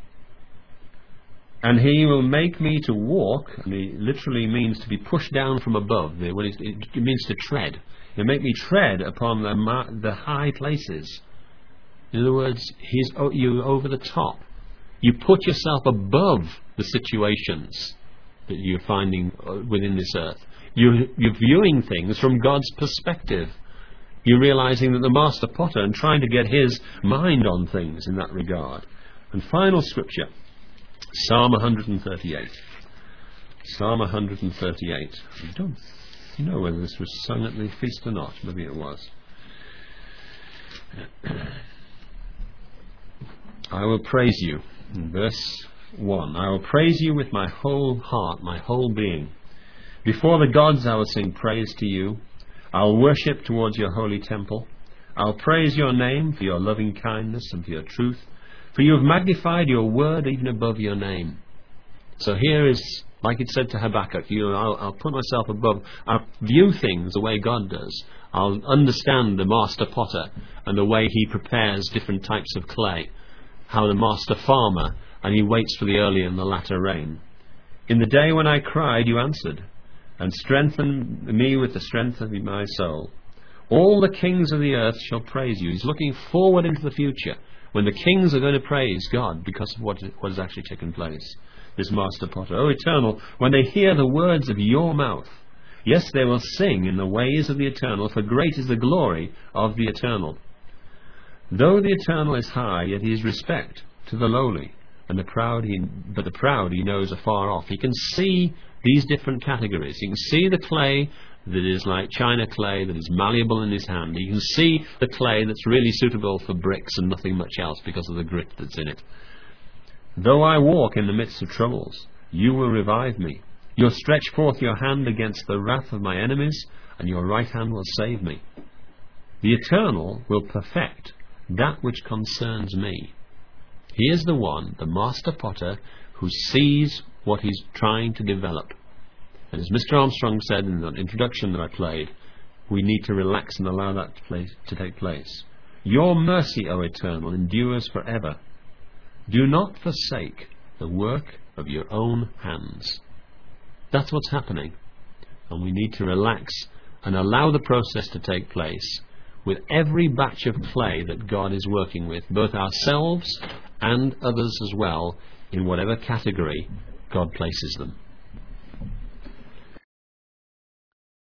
"And he will make me to walk," and it literally means to be pushed down from above. It, it means to tread. He'll make me tread upon the, the high places. In other words, he's you over the top. You put yourself above the situations that you're finding within this earth. You're, you're viewing things from God's perspective. You're realizing that the master potter, and trying to get his mind on things in that regard. And final scripture, Psalm one thirty-eight. Psalm one thirty-eight. I don't know whether this was sung at the feast or not. Maybe it was. "I will praise you." In verse one. "I will praise you with my whole heart, my whole being. Before the gods I will sing praise to you. I will worship towards your holy temple. I will praise your name for your loving kindness and for your truth. For you have magnified your word even above your name." So here is, like it said to Habakkuk, you know, I'll, I'll put myself above. I'll view things the way God does. I'll understand the master potter and the way he prepares different types of clay. How the master farmer, and he waits for the early and the latter rain. "In the day when I cried, you answered, and strengthened me with the strength of my soul. All the kings of the earth shall praise you." He's looking forward into the future, when the kings are going to praise God because of what, what has actually taken place. This master potter, "O eternal, when they hear the words of your mouth, yes, they will sing in the ways of the eternal, for great is the glory of the eternal. Though the eternal is high, yet he is respect to the lowly, and the proud he, but the proud he knows afar off." He can see these different categories. He can see the clay that is like china clay, that is malleable in his hand. He can see the clay that's really suitable for bricks and nothing much else because of the grit that's in it. Though I walk in the midst of troubles, you will revive me. You'll stretch forth your hand against the wrath of my enemies, and your right hand will save me. The Eternal will perfect that which concerns me. He is the one, the master potter, who sees what he's trying to develop. And as Mister Armstrong said in the introduction that I played, we need to relax and allow that to, place, to take place. Your mercy, O Eternal, endures forever. Do not forsake the work of your own hands. That's what's happening. And we need to relax and allow the process to take place with every batch of clay that God is working with, both ourselves and others as well, in whatever category God places them.